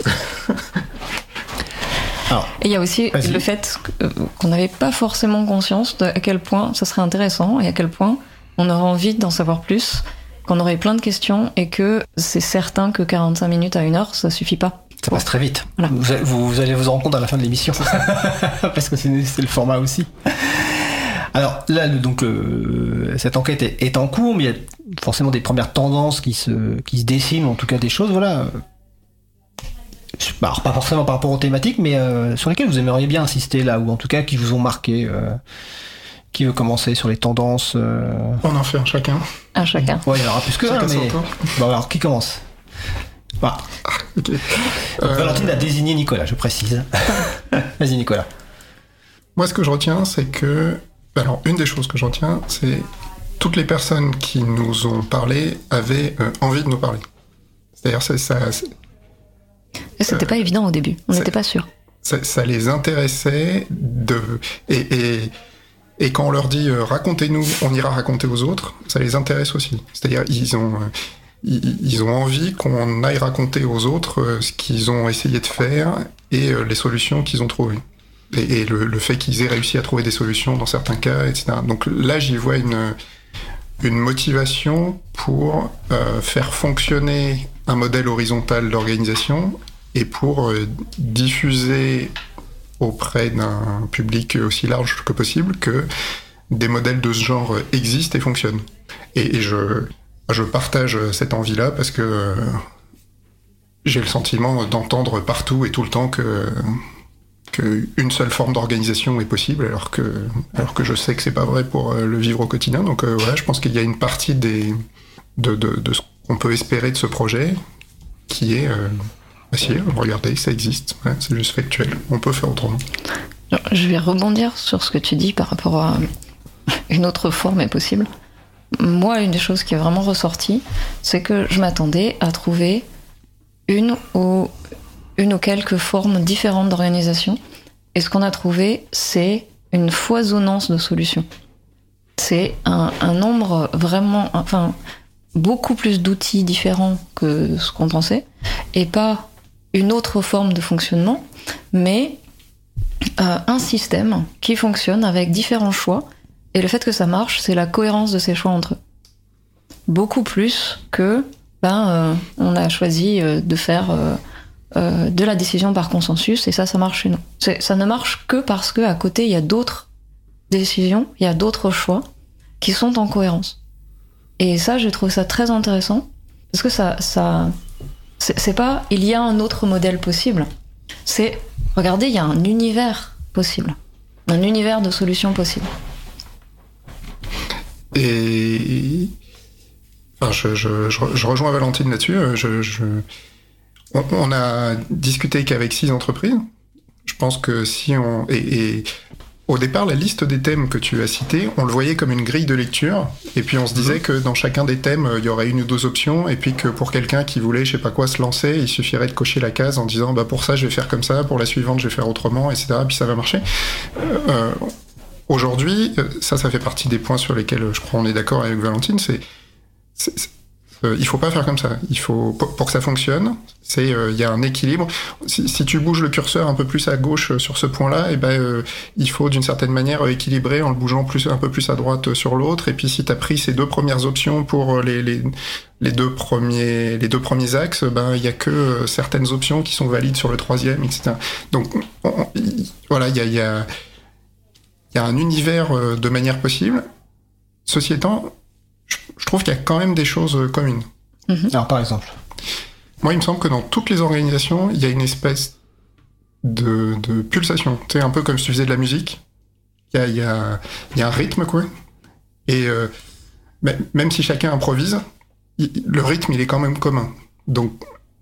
Alors, et il y a aussi le fait qu'on n'avait pas forcément conscience de à quel point ça serait intéressant et à quel point on aurait envie d'en savoir plus, qu'on aurait plein de questions et que c'est certain que 45 minutes à 1 heure, ça suffit pas. Ça passe très vite. Voilà. Vous allez vous rendre compte à la fin de l'émission. Parce que c'est le format aussi. Alors là, donc cette enquête est en cours, mais il y a forcément des premières tendances qui se dessinent, en tout cas des choses, voilà. Alors, pas forcément par rapport aux thématiques, mais sur lesquelles vous aimeriez bien insister là, ou en tout cas qui vous ont marqué. Qui veut commencer sur les tendances On en fait un chacun. Un chacun. Ouais, il y en aura plus que un, mais... Bon, alors, qui commence ? Voilà. Okay. Valentine a désigné Nicolas, je précise. Vas-y, Nicolas. Moi, ce que je retiens, c'est que... Alors, une des choses que je retiens, c'est toutes les personnes qui nous ont parlé avaient envie de nous parler. C'est-à-dire, c'était pas évident au début, on n'était pas sûr. Ça les intéressait et quand on leur dit racontez-nous, on ira raconter aux autres, ça les intéresse aussi. C'est-à-dire ils ont envie qu'on aille raconter aux autres ce qu'ils ont essayé de faire et les solutions qu'ils ont trouvées. Et le fait qu'ils aient réussi à trouver des solutions dans certains cas, etc. Donc là, j'y vois une motivation pour faire fonctionner un modèle horizontal d'organisation et pour diffuser auprès d'un public aussi large que possible que des modèles de ce genre existent et fonctionnent. Et je partage cette envie-là parce que j'ai le sentiment d'entendre partout et tout le temps qu'une seule forme d'organisation est possible, alors que je sais que c'est pas vrai pour le vivre au quotidien. Donc voilà, je pense qu'il y a une partie de ce qu'on peut espérer de ce projet qui est si, regardez, ça existe, ouais, c'est juste factuel, on peut faire autrement. Je vais rebondir sur ce que tu dis par rapport à une autre forme est possible. Moi, une des choses qui est vraiment ressortie, c'est que je m'attendais à trouver une ou quelques formes différentes d'organisation. Et ce qu'on a trouvé, c'est une foisonnance de solutions. C'est un nombre vraiment, beaucoup plus d'outils différents que ce qu'on pensait, et pas une autre forme de fonctionnement, mais un système qui fonctionne avec différents choix. Et le fait que ça marche, c'est la cohérence de ces choix entre eux. Beaucoup plus que on a choisi de faire de la décision par consensus et ça marche chez nous. Ça ne marche que parce qu'à côté, il y a d'autres décisions, il y a d'autres choix qui sont en cohérence. Et ça, je trouve ça très intéressant parce que c'est pas il y a un autre modèle possible. C'est regardez, il y a un univers possible, un univers de solutions possibles. Et je rejoins Valentine là-dessus. On a discuté qu'avec 6 entreprises. Je pense que si on... Et au départ, la liste des thèmes que tu as cités, on le voyait comme une grille de lecture. Et puis on se disait que dans chacun des thèmes, il y aurait 1 ou 2 options. Et puis que pour quelqu'un qui voulait, je sais pas quoi, se lancer, il suffirait de cocher la case en disant pour ça, je vais faire comme ça, pour la suivante, je vais faire autrement, etc. Puis ça va marcher. Aujourd'hui, ça fait partie des points sur lesquels je crois on est d'accord avec Valentine, il faut pas faire comme ça. Il faut, pour que ça fonctionne, il y a un équilibre. Si tu bouges le curseur un peu plus à gauche sur ce point-là, il faut d'une certaine manière équilibrer en le bougeant un peu plus à droite sur l'autre. Et puis si tu as pris ces 2 premières options pour les 2 premiers axes, il y a que certaines options qui sont valides sur le 3e, etc. Donc voilà, il y a un univers de manière possible. Ceci étant, je trouve qu'il y a quand même des choses communes. Alors, par exemple, moi, il me semble que dans toutes les organisations, il y a une espèce de pulsation. Tu sais, un peu comme si tu faisais de la musique. Il y a un rythme, quoi. Et même si chacun improvise, le rythme, il est quand même commun. Donc,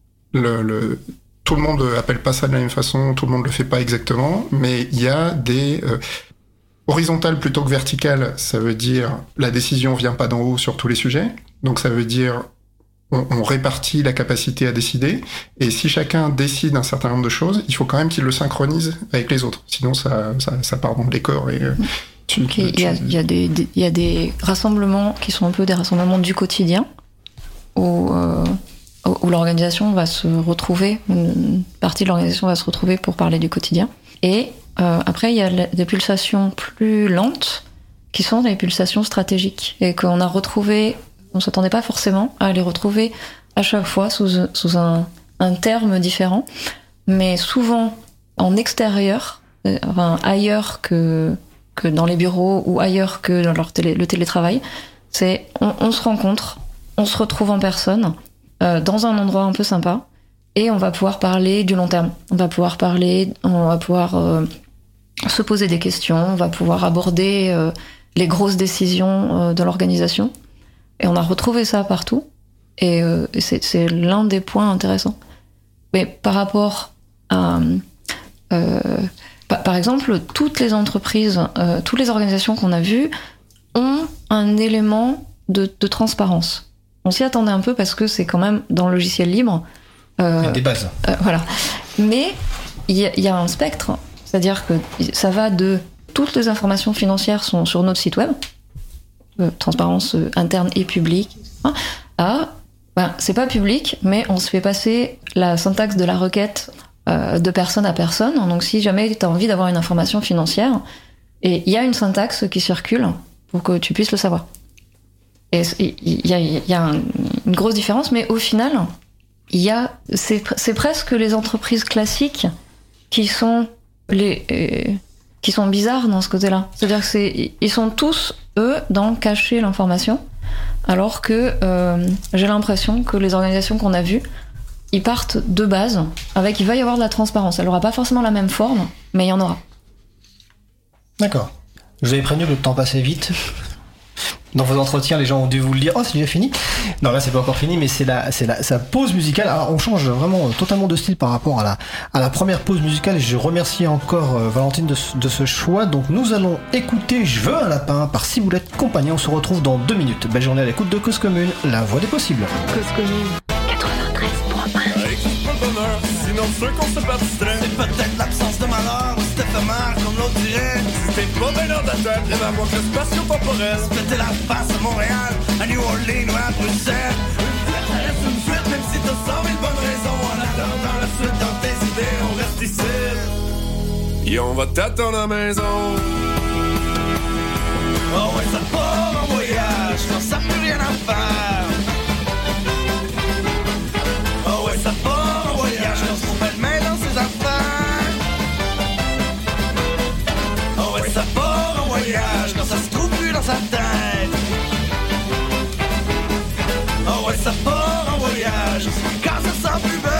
tout le monde appelle pas ça de la même façon, tout le monde le fait pas exactement, mais il y a des... horizontale plutôt que verticale, ça veut dire la décision vient pas d'en haut sur tous les sujets. Donc ça veut dire on répartit la capacité à décider. Et si chacun décide un certain nombre de choses, il faut quand même qu'il le synchronise avec les autres. Sinon ça part dans le décor. Et il y a des rassemblements qui sont un peu des rassemblements du quotidien où l'organisation va se retrouver, une partie de l'organisation va se retrouver pour parler du quotidien. Et après, il y a des pulsations plus lentes qui sont des pulsations stratégiques et qu'on a retrouvées, on s'attendait pas forcément à les retrouver à chaque fois sous un terme différent, mais souvent en extérieur, ailleurs que dans les bureaux ou ailleurs que dans le télétravail. C'est on se rencontre, on se retrouve en personne dans un endroit un peu sympa et on va pouvoir parler du long terme. On va pouvoir se poser des questions, on va pouvoir aborder les grosses décisions de l'organisation. Et on a retrouvé ça partout. Et c'est l'un des points intéressants. Mais par rapport à... par exemple, toutes les entreprises, toutes les organisations qu'on a vues ont un élément de transparence. On s'y attendait un peu parce que c'est quand même dans le logiciel libre. Il y a des bases. Voilà. Mais il y a un spectre. C'est-à-dire que ça va de toutes les informations financières sont sur notre site web, transparence interne et publique, à c'est pas public, mais on se fait passer la syntaxe de la requête de personne à personne. Donc si jamais tu as envie d'avoir une information financière, et il y a une syntaxe qui circule pour que tu puisses le savoir. Et il y a une grosse différence, mais au final, c'est presque les entreprises classiques qui sont qui sont bizarres dans ce côté-là. C'est-à-dire ils sont tous, eux, dans cacher l'information, alors que j'ai l'impression que les organisations qu'on a vues, ils partent de base avec il va y avoir de la transparence. Elle n'aura pas forcément la même forme, mais il y en aura. D'accord. Je vous avais prévenu que le temps passait vite. Dans vos entretiens, les gens ont dû vous le dire. Oh, c'est déjà fini. Non, là, c'est pas encore fini, mais c'est sa pause musicale. Alors, on change vraiment totalement de style par rapport à la première pause musicale. Et je remercie encore Valentine de ce choix. Donc, nous allons écouter Je veux un lapin par Ciboulette Compagnie. On se retrouve dans 2 minutes. Belle journée à l'écoute de Cause Commune, la voix des possibles. Cause Commune 93.1. Existe pas le bonheur, sinon ceux qu'on se partirait. C'est peut-être l'absence de malheur, ou c'était éphémère, comme l'autre dirait. Si t'es pas bien dans ta tête, rêve à voir que spatio-temporel. Se péter la face à Montréal, à New Orleans ou à Bruxelles. Une fuite, ça reste une fuite, même si t'as 100 000 bonnes raisons. En attendant la suite dans tes idées, on reste ici. Et on va t'attendre à la maison. Oh ouais, ça part en voyage, quand ça plus rien à faire. Oh ouais, ça part en voyage, quand on met le main dans ses affaires. Oh ouais, ça part en voyage, quand ça se trouve plus dans sa tête. Oh ouais, ça part en voyage, quand ça sent plus belle.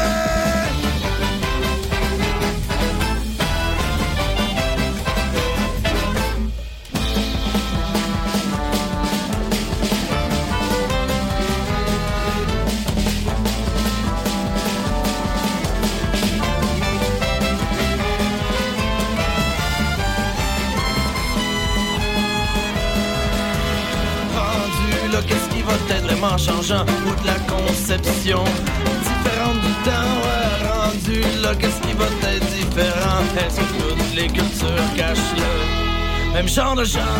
Qu'est-ce qui va être vraiment changeant ou de la conception différente du temps, ouais, rendu là, qu'est-ce qui va être différent? Est-ce que toutes les cultures cachent le même genre de genre?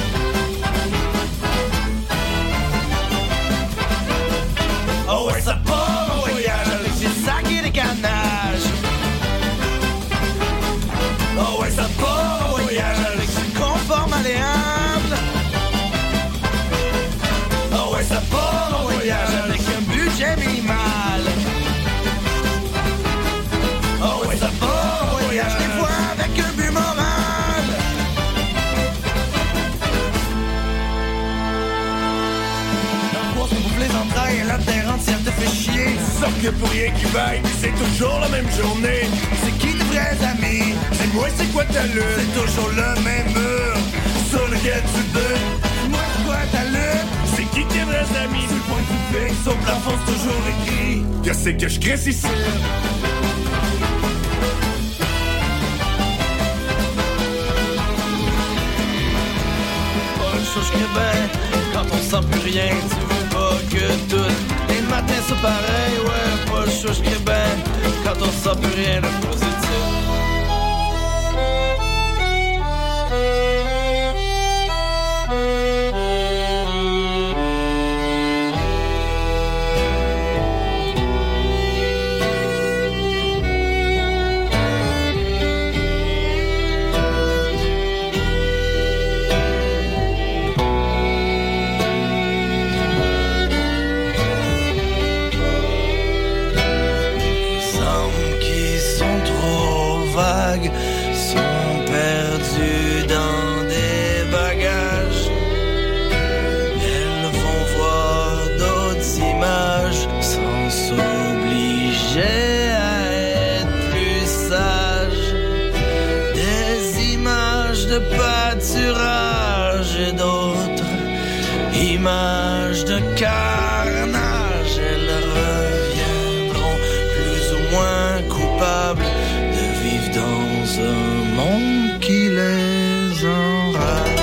Oh ouais, ça part en voyage avec ses sacs et des canages. Oh ouais, ça part en voyage avec ses conforts malléables. Oh ouais, ça part en voyage avec un budget minimal. Oh ouais, ça part en voyage des fois avec un but moral. L'angoisse me bouffe les entrailles et la terre entière te fait chier. Sauf que pour rien qui vaille, c'est toujours la même journée. C'est qui tes vrais amis? C'est moi, c'est quoi ta lutte? C'est toujours le même mur sur lequel tu butes. Moi, c'est quoi ta lutte? C'est qui tes vrais amis? Sur le point de vue fixe, au plafond, c'est toujours écrit. Qu'est-ce que je crée ici? Pas une chose que ben, quand on sent plus rien, tu veux pas que tout. Les matins c'est pareil, ouais, pas une chose que ben, quand on sent plus rien de positif. Sont perdus dans des bagages. Elles vont voir d'autres images sans s'obliger à être plus sages. Des images de pâturage et d'autres images de carnage. Elles reviendront plus ou moins coupables dans un monde qui les enrage.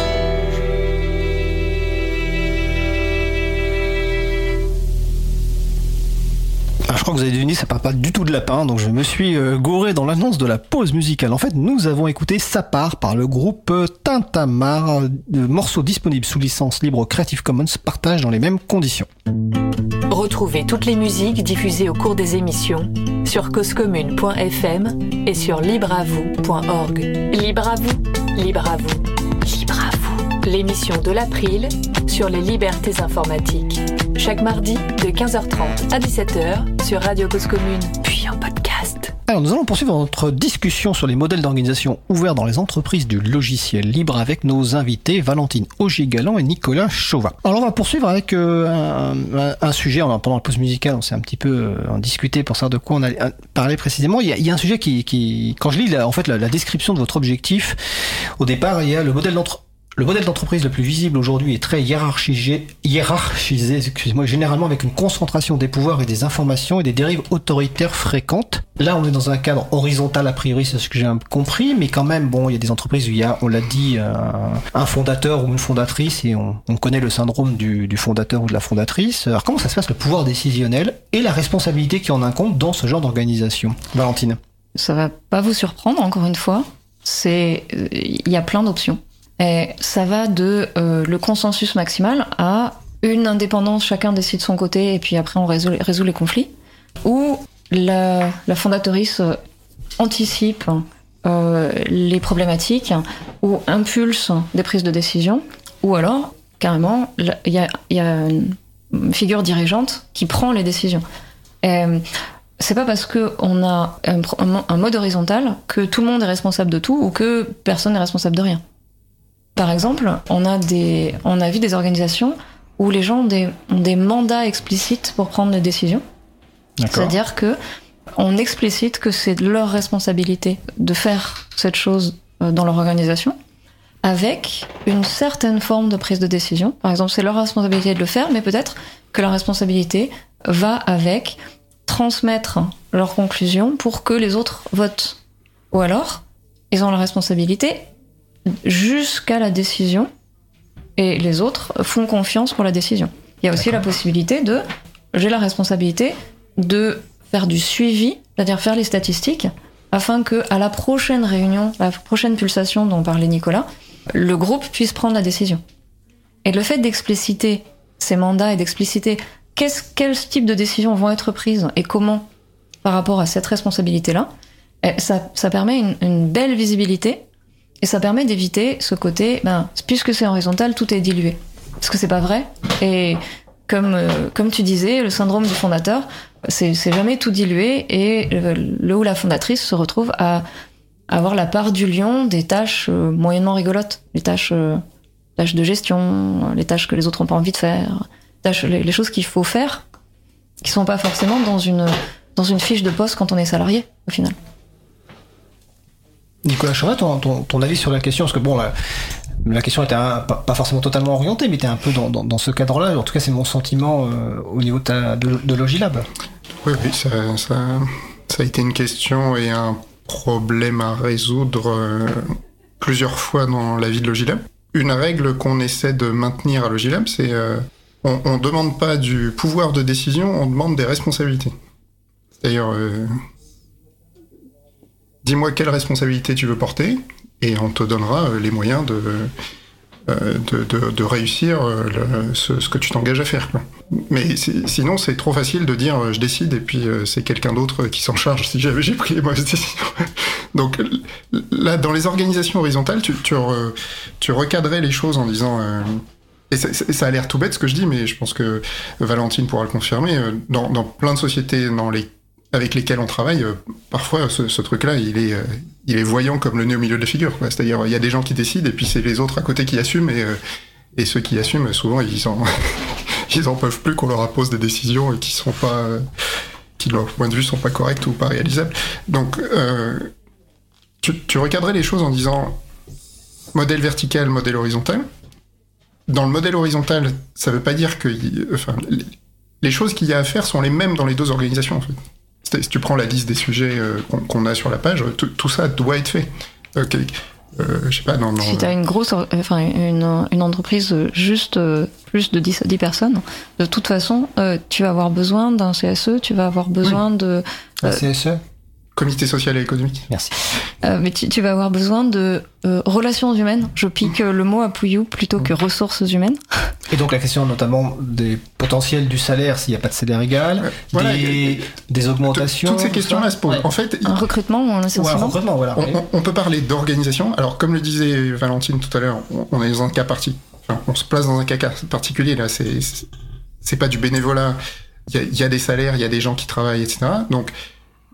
Alors, je crois que vous avez deviné, ça parle pas du tout de lapin, donc je me suis gouré dans l'annonce de la pause musicale. En fait, nous avons écouté Ça part par le groupe Tintamarre, morceau disponible sous licence libre Creative Commons, partage dans les mêmes conditions. Retrouvez toutes les musiques diffusées au cours des émissions sur causecommune.fm et sur libreavou.org. Libre à vous, libre à vous, libre à vous. L'émission de l'April sur les libertés informatiques. Chaque mardi de 15h30 à 17h sur Radio Cause Commune, puis en podcast. Alors, nous allons poursuivre notre discussion sur les modèles d'organisation ouverts dans les entreprises du logiciel libre avec nos invités Valentine Augier-Galland et Nicolas Chauvin. Alors, on va poursuivre avec un sujet. Pendant la pause musicale, on s'est un petit peu discuté pour savoir de quoi on allait parler précisément. Il y a un sujet qui quand je lis la description de votre objectif, au départ, il y a le modèle d'entreprise le plus visible aujourd'hui est très hiérarchisé, généralement avec une concentration des pouvoirs et des informations et des dérives autoritaires fréquentes. Là, on est dans un cadre horizontal, a priori, c'est ce que j'ai compris, mais quand même, il y a des entreprises où il y a, on l'a dit, un fondateur ou une fondatrice, et on connaît le syndrome du fondateur ou de la fondatrice. Alors, comment ça se passe, le pouvoir décisionnel et la responsabilité qui en incombe dans ce genre d'organisation? Valentine. Ça va pas vous surprendre, encore une fois. Il y a plein d'options. Et ça va de le consensus maximal à une indépendance, chacun décide de son côté et puis après on résout les conflits, ou la fondatrice anticipe les problématiques ou impulse des prises de décision, ou alors carrément il y a une figure dirigeante qui prend les décisions. Et c'est pas parce qu'on a un mode horizontal que tout le monde est responsable de tout ou que personne n'est responsable de rien. Par exemple, on a vu des organisations où les gens ont des mandats explicites pour prendre des décisions. D'accord. C'est-à-dire que on explicite que c'est leur responsabilité de faire cette chose dans leur organisation, avec une certaine forme de prise de décision. Par exemple, c'est leur responsabilité de le faire, mais peut-être que leur responsabilité va avec transmettre leurs conclusions pour que les autres votent. Ou alors, ils ont la responsabilité jusqu'à la décision et les autres font confiance pour la décision. Il y a aussi la possibilité j'ai la responsabilité de faire du suivi, c'est-à-dire faire les statistiques, afin que à la prochaine réunion, la prochaine pulsation dont parlait Nicolas, le groupe puisse prendre la décision. Et le fait d'expliciter ces mandats et d'expliciter quel type de décisions vont être prises et comment par rapport à cette responsabilité-là, ça permet une belle visibilité. Et ça permet d'éviter ce côté, puisque c'est horizontal, tout est dilué. Parce que c'est pas vrai. Et comme tu disais, le syndrome du fondateur, c'est jamais tout dilué, et le ou la fondatrice se retrouve à avoir la part du lion des tâches moyennement rigolotes, les tâches de gestion, les tâches que les autres n'ont pas envie de faire, les choses qu'il faut faire, qui sont pas forcément dans une fiche de poste quand on est salarié, au final. Nicolas Chauvin, ton avis sur la question, parce que la question était pas forcément totalement orientée, mais était un peu dans ce cadre-là. En tout cas, c'est mon sentiment au niveau de Logilab. Oui, ça a été une question et un problème à résoudre plusieurs fois dans la vie de Logilab. Une règle qu'on essaie de maintenir à Logilab, c'est on demande pas du pouvoir de décision, on demande des responsabilités. C'est-à-dire... dis-moi quelle responsabilité tu veux porter, et on te donnera les moyens de réussir ce que tu t'engages à faire, quoi. Mais sinon, c'est trop facile de dire je décide, et puis c'est quelqu'un d'autre qui s'en charge si j'ai pris les mauvaises décisions. Donc là, dans les organisations horizontales, tu recadrais les choses en disant... et ça a l'air tout bête ce que je dis, mais je pense que Valentine pourra le confirmer. Dans plein de sociétés avec lesquels on travaille, parfois ce truc-là, il est voyant comme le nez au milieu de la figure, quoi. C'est-à-dire, il y a des gens qui décident, et puis c'est les autres à côté qui assument, et ceux qui assument, souvent, ils en peuvent plus qu'on leur impose des décisions qui sont pas, qui de leur point de vue sont pas correctes ou pas réalisables. Donc, tu recadrais les choses en disant modèle vertical, modèle horizontal. Dans le modèle horizontal, ça veut pas dire que, les choses qu'il y a à faire sont les mêmes dans les deux organisations, en fait. Si tu prends la liste des sujets qu'on a sur la page, tout ça doit être fait. Je sais pas, si t'as une entreprise juste plus de 10 personnes, de toute façon, tu vas avoir besoin d'un CSE, tu vas avoir besoin de... Un CSE ? Comité social et économique. Merci. Mais tu vas avoir besoin de relations humaines. Je pique le mot à Pouillou plutôt que ressources humaines. Et donc la question notamment des potentiels du salaire s'il n'y a pas de salaire égal, voilà, des augmentations. Toutes ces questions-là se posent. Ouais. En fait, un recrutement ou un licenciement. Un recrutement, voilà. On peut parler d'organisation. Alors comme le disait Valentine tout à l'heure, on est dans un cas on se place dans un cas particulier là. C'est pas du bénévolat. Il y a des salaires, il y a des gens qui travaillent, etc. Donc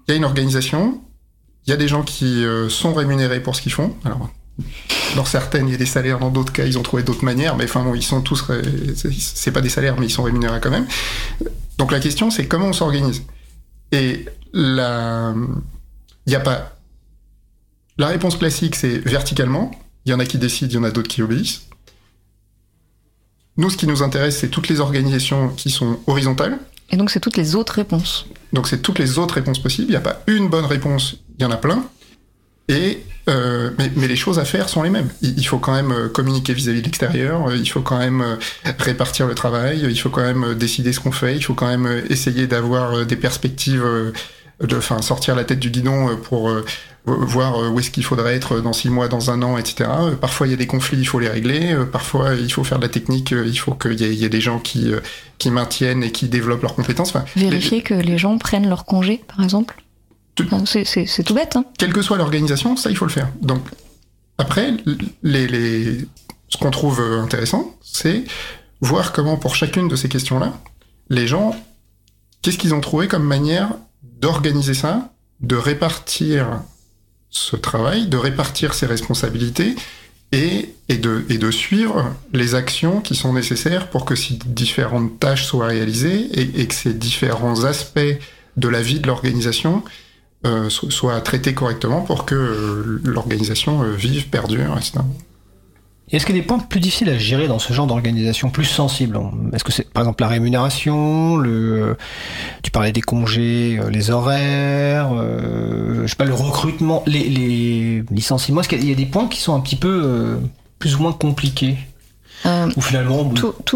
il y a une organisation, il y a des gens qui sont rémunérés pour ce qu'ils font. Alors, dans certaines, il y a des salaires, dans d'autres cas, ils ont trouvé d'autres manières, mais enfin bon, ils sont tous... c'est pas des salaires, mais ils sont rémunérés quand même. Donc la question, c'est comment on s'organise. Et il y a pas... La réponse classique, c'est verticalement. Il y en a qui décident, il y en a d'autres qui obéissent. Nous, ce qui nous intéresse, c'est toutes les organisations qui sont horizontales. Et donc, c'est toutes les autres réponses. Donc, c'est toutes les autres réponses possibles. Il n'y a pas une bonne réponse, il y en a plein. Et, mais les choses à faire sont les mêmes. Il faut quand même communiquer vis-à-vis de l'extérieur, il faut quand même répartir le travail, il faut quand même décider ce qu'on fait, il faut quand même essayer d'avoir des perspectives, sortir la tête du guidon pour voir où est-ce qu'il faudrait être dans 6 mois, dans 1 an, etc. Parfois, il y a des conflits, il faut les régler. Parfois, il faut faire de la technique, il faut qu'il y ait des gens qui maintiennent et qui développent leurs compétences. Enfin, vérifier que les gens prennent leur congé, par exemple. C'est tout bête, hein. Quelle que soit l'organisation, ça, il faut le faire. Donc, après, ce qu'on trouve intéressant, c'est voir comment, pour chacune de ces questions-là, les gens, qu'est-ce qu'ils ont trouvé comme manière d'organiser ça, de répartir ce travail, de répartir ses responsabilités et de suivre les actions qui sont nécessaires pour que ces différentes tâches soient réalisées et que ces différents aspects de la vie de l'organisation soient traités correctement pour que l'organisation vive, perdure, etc. Est-ce qu'il y a des points plus difficiles à gérer dans ce genre d'organisation, plus sensibles? Est-ce que c'est, par exemple, la rémunération, tu parlais des congés, les horaires, je sais pas, le recrutement, les licenciements? Est-ce qu'il y a des points qui sont un petit peu plus ou moins compliqués? Ou finalement...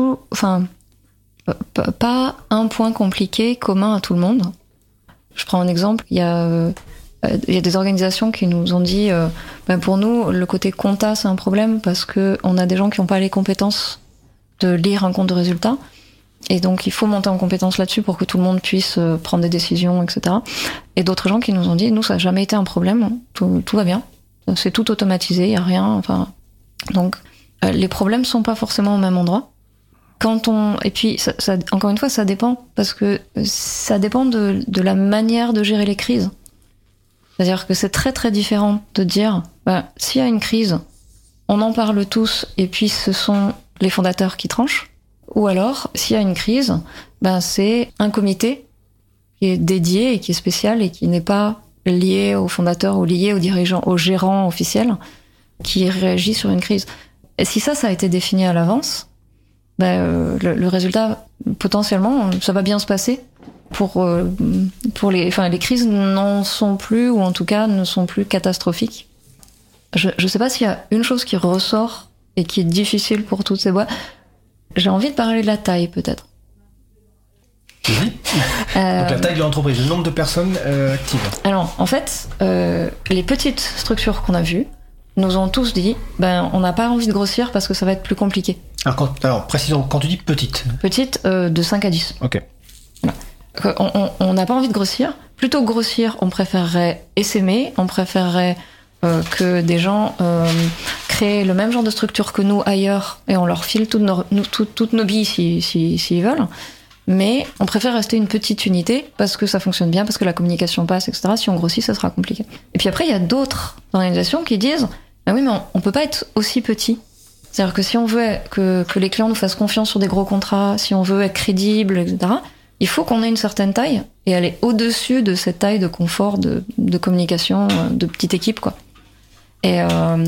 Pas un point compliqué commun à tout le monde. Je prends un exemple, il y a des organisations qui nous ont dit pour nous, le côté compta, c'est un problème parce qu'on a des gens qui n'ont pas les compétences de lire un compte de résultats. Et donc, il faut monter en compétences là-dessus pour que tout le monde puisse prendre des décisions, etc. Et d'autres gens qui nous ont dit, nous, ça n'a jamais été un problème, tout va bien. C'est tout automatisé, il n'y a rien. Enfin, donc, les problèmes ne sont pas forcément au même endroit. Et puis, ça, encore une fois, ça dépend, parce que ça dépend de la manière de gérer les crises. C'est-à-dire que c'est très très différent de dire, s'il y a une crise, on en parle tous, et puis ce sont les fondateurs qui tranchent. Ou alors, s'il y a une crise, c'est un comité qui est dédié et qui est spécial et qui n'est pas lié aux fondateurs ou lié aux dirigeants, aux gérants officiels qui réagit sur une crise. Et si ça a été défini à l'avance, le résultat, potentiellement, ça va bien se passer. Pour les crises n'en sont plus, ou en tout cas ne sont plus catastrophiques. Je sais pas s'il y a une chose qui ressort et qui est difficile pour toutes ces boîtes. J'ai envie de parler de la taille, peut-être. Donc la taille de l'entreprise, le nombre de personnes actives. Alors, en fait, les petites structures qu'on a vues nous ont tous dit, on n'a pas envie de grossir parce que ça va être plus compliqué. Alors précisons, quand tu dis petite. Petite, de 5 à 10. Ok. Voilà. On n'a pas envie de grossir. Plutôt que grossir, on préférerait essaimer, on préférerait que des gens créent le même genre de structure que nous ailleurs et on leur file toutes nos billes s'ils veulent. Mais on préfère rester une petite unité parce que ça fonctionne bien, parce que la communication passe, etc. Si on grossit, ça sera compliqué. Et puis après, il y a d'autres organisations qui disent oui, mais on peut pas être aussi petit. C'est-à-dire que si on veut que les clients nous fassent confiance sur des gros contrats, si on veut être crédible, etc., il faut qu'on ait une certaine taille et aller au-dessus de cette taille de confort, de communication, de petite équipe, quoi. Et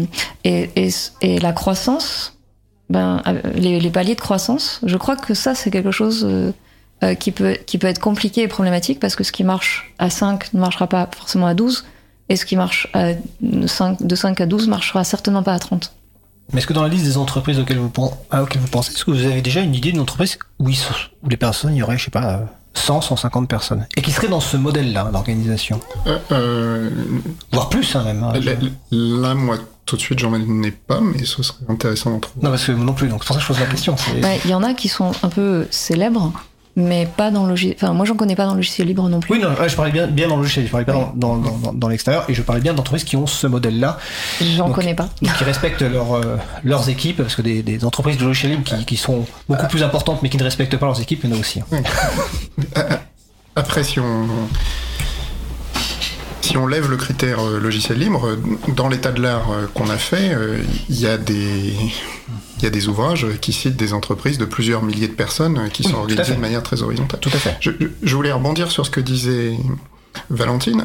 la croissance, les paliers de croissance, je crois que ça, c'est quelque chose qui peut être compliqué et problématique parce que ce qui marche à 5 ne marchera pas forcément à 12 et ce qui marche de 5 à 12 marchera certainement pas à 30. Mais est-ce que dans la liste des entreprises auxquelles vous pensez, est-ce que vous avez déjà une idée d'une entreprise où les il y aurait, je sais pas, 100, 150 personnes et qui seraient dans ce modèle-là d'organisation voire plus, même. Là, moi, tout de suite, j'en ai pas, mais ce serait intéressant d'en trouver. Non, parce que non plus, donc c'est pour ça que je pose la question. Il y en a qui sont un peu célèbres, mais pas dans le logiciel. Enfin, moi, j'en connais pas dans le logiciel libre non plus. Oui, non, je parlais bien dans le logiciel, je parlais pas dans l'extérieur, et je parlais bien d'entreprises qui ont ce modèle-là. J'en connais pas. Donc, qui respectent leurs équipes, parce que des entreprises de logiciel libre qui sont beaucoup plus importantes, mais qui ne respectent pas leurs équipes, il y en a aussi. Oui. Après, si on si on lève le critère logiciel libre, dans l'état de l'art qu'on a fait, il y a des ouvrages qui citent des entreprises de plusieurs milliers de personnes qui sont organisées de manière très horizontale. Tout à fait. Je voulais rebondir sur ce que disait Valentine.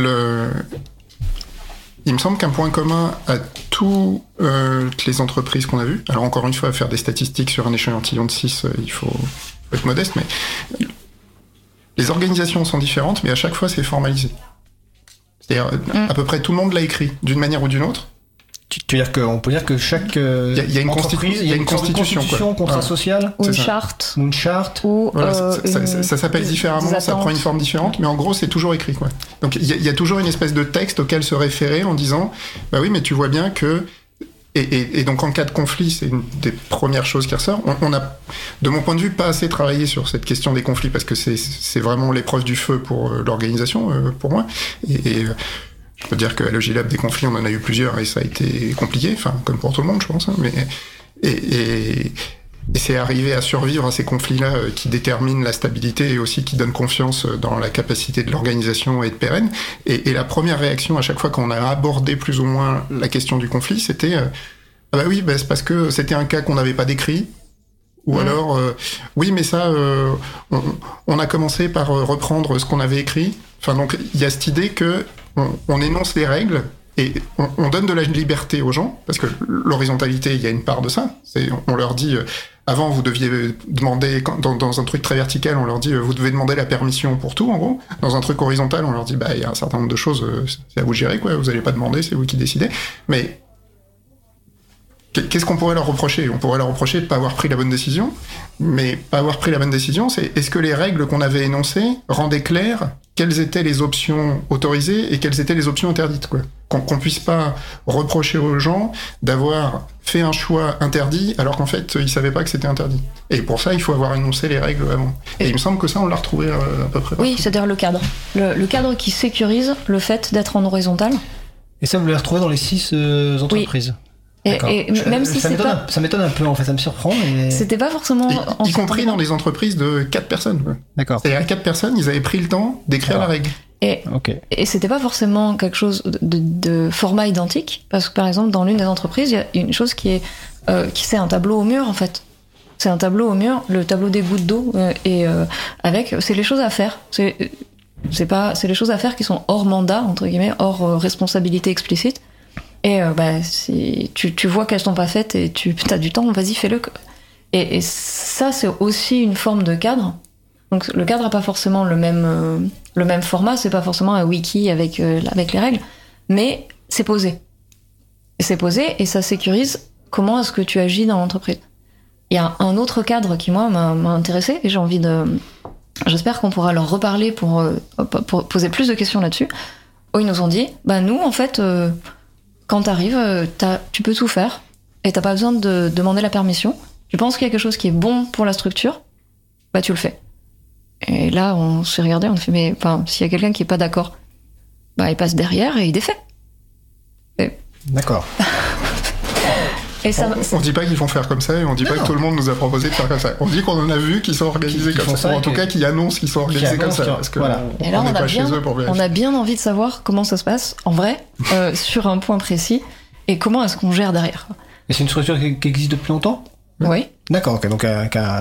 Il me semble qu'un point commun à toutes les entreprises qu'on a vues, alors encore une fois, faire des statistiques sur un échantillon de 6, il faut être modeste, mais les organisations sont différentes, mais à chaque fois c'est formalisé. C'est-à-dire, à peu près tout le monde l'a écrit, d'une manière ou d'une autre. Tu veux dire qu'on peut dire que chaque il y a une entreprise, il y a une constitution, contrat social, ou une charte, ou voilà, ça s'appelle différemment, ça prend une forme différente, mais en gros c'est toujours écrit, quoi. Donc il y a toujours une espèce de texte auquel se référer en disant bah oui, mais tu vois bien que et donc en cas de conflit, c'est une des premières choses qui ressort. On a, de mon point de vue, pas assez travaillé sur cette question des conflits parce que c'est vraiment l'épreuve du feu pour l'organisation, pour moi. Et je peux dire qu'à l'Ogilab, des conflits, on en a eu plusieurs et ça a été compliqué, enfin, comme pour tout le monde, je pense. Hein, mais, et c'est arriver à survivre à ces conflits-là qui déterminent la stabilité et aussi qui donnent confiance dans la capacité de l'organisation et de pérenne. Et la première réaction à chaque fois qu'on a abordé plus ou moins la question du conflit, c'était ah bah oui, bah c'est parce que c'était un cas qu'on n'avait pas décrit. Ou alors, oui, mais ça, on a commencé par reprendre ce qu'on avait écrit. Enfin, donc, il y a cette idée que on énonce les règles et on donne de la liberté aux gens, parce que l'horizontalité, il y a une part de ça. On leur dit, avant, vous deviez demander, dans un truc très vertical, on leur dit, vous devez demander la permission pour tout, en gros. Dans un truc horizontal, on leur dit, bah, il y a un certain nombre de choses, c'est à vous de gérer, quoi. Vous n'allez pas demander, c'est vous qui décidez. Mais qu'est-ce qu'on pourrait leur reprocher ? On pourrait leur reprocher de ne pas avoir pris la bonne décision, mais pas avoir pris la bonne décision, c'est est-ce que les règles qu'on avait énoncées rendaient clair quelles étaient les options autorisées et quelles étaient les options interdites, quoi. Qu'on puisse pas reprocher aux gens d'avoir fait un choix interdit alors qu'en fait ils savaient pas que c'était interdit. Et pour ça, il faut avoir énoncé les règles avant. Et il me semble que ça, on l'a retrouvé à peu près. Oui, c'est-à-dire le cadre. Le cadre qui sécurise le fait d'être en horizontal. Et ça, vous l'avez retrouvé dans les 6 entreprises. Oui. Et même si ça m'étonne un peu, en fait, ça me surprend. Mais... C'était pas forcément... Y compris dans des entreprises de 4 personnes. Ouais. D'accord. C'est-à-dire à 4 personnes, ils avaient pris le temps d'écrire la règle. Et c'était pas forcément quelque chose de format identique, parce que par exemple, dans l'une des entreprises, il y a une chose qui c'est un tableau au mur, en fait. C'est un tableau au mur, le tableau des gouttes d'eau, c'est les choses à faire. C'est les choses à faire qui sont hors mandat, entre guillemets, hors responsabilité explicite. Et si tu vois qu'elles sont pas faites et tu as du temps, vas-y, fais-le. Et ça, c'est aussi une forme de cadre. Donc le cadre n'a pas forcément le même format, c'est pas forcément un wiki avec les règles, mais c'est posé. Et c'est posé et ça sécurise comment est-ce que tu agis dans l'entreprise. Il y a un autre cadre qui, moi, m'a intéressé et j'espère qu'on pourra leur reparler pour poser plus de questions là-dessus. Où ils nous ont dit, nous, en fait... quand t'arrives, tu peux tout faire et t'as pas besoin de demander la permission. Tu penses qu'il y a quelque chose qui est bon pour la structure, tu le fais. Et là, on s'est regardé, on a fait, mais s'il y a quelqu'un qui est pas d'accord, il passe derrière et il défait. D'accord. Et ça, on dit pas qu'ils vont faire comme ça et on dit pas que tout le monde nous a proposé de faire comme ça. On dit qu'on en a vu qui sont organisés comme ça. Ou en tout cas qui annoncent qu'ils sont organisés comme ça. Parce que voilà. Et là, on a bien envie de savoir comment ça se passe en vrai, sur un point précis, et comment est-ce qu'on gère derrière. Et c'est une structure qui existe depuis longtemps ? Oui. D'accord, ok, donc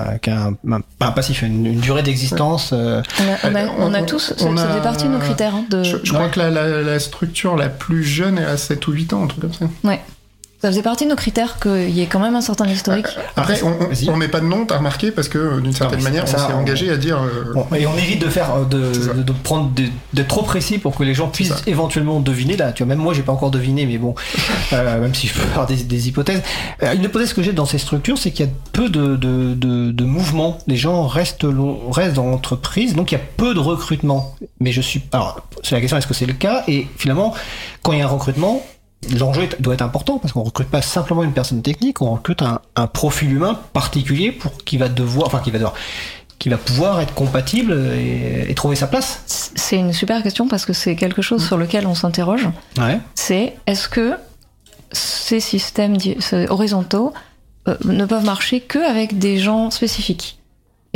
un passif, une durée d'existence. On a tous, ça fait partie de nos critères. Je crois que la structure la plus jeune est à 7 ou 8 ans, un truc comme ça. Ouais. Ça faisait partie de nos critères qu'il y ait quand même un certain historique. Après, on met pas de nom, t'as remarqué, parce que d'une certaine manière, on s'est engagé à dire. Et on évite de faire de prendre d'être trop précis pour que les gens puissent éventuellement deviner. Là, tu vois, même moi, j'ai pas encore deviné, mais bon, même si je peux avoir des hypothèses. Une hypothèse que j'ai dans ces structures, c'est qu'il y a peu de mouvements. Les gens restent dans l'entreprise, donc il y a peu de recrutement. Mais alors, c'est la question, est-ce que c'est le cas ? Et finalement, quand il y a un recrutement, l'enjeu doit être important parce qu'on recrute pas simplement une personne technique, on recrute un profil humain particulier qui va pouvoir être compatible et trouver sa place. C'est une super question parce que c'est quelque chose sur lequel on s'interroge. Ouais. C'est est-ce que ces systèmes horizontaux ne peuvent marcher qu'avec des gens spécifiques ?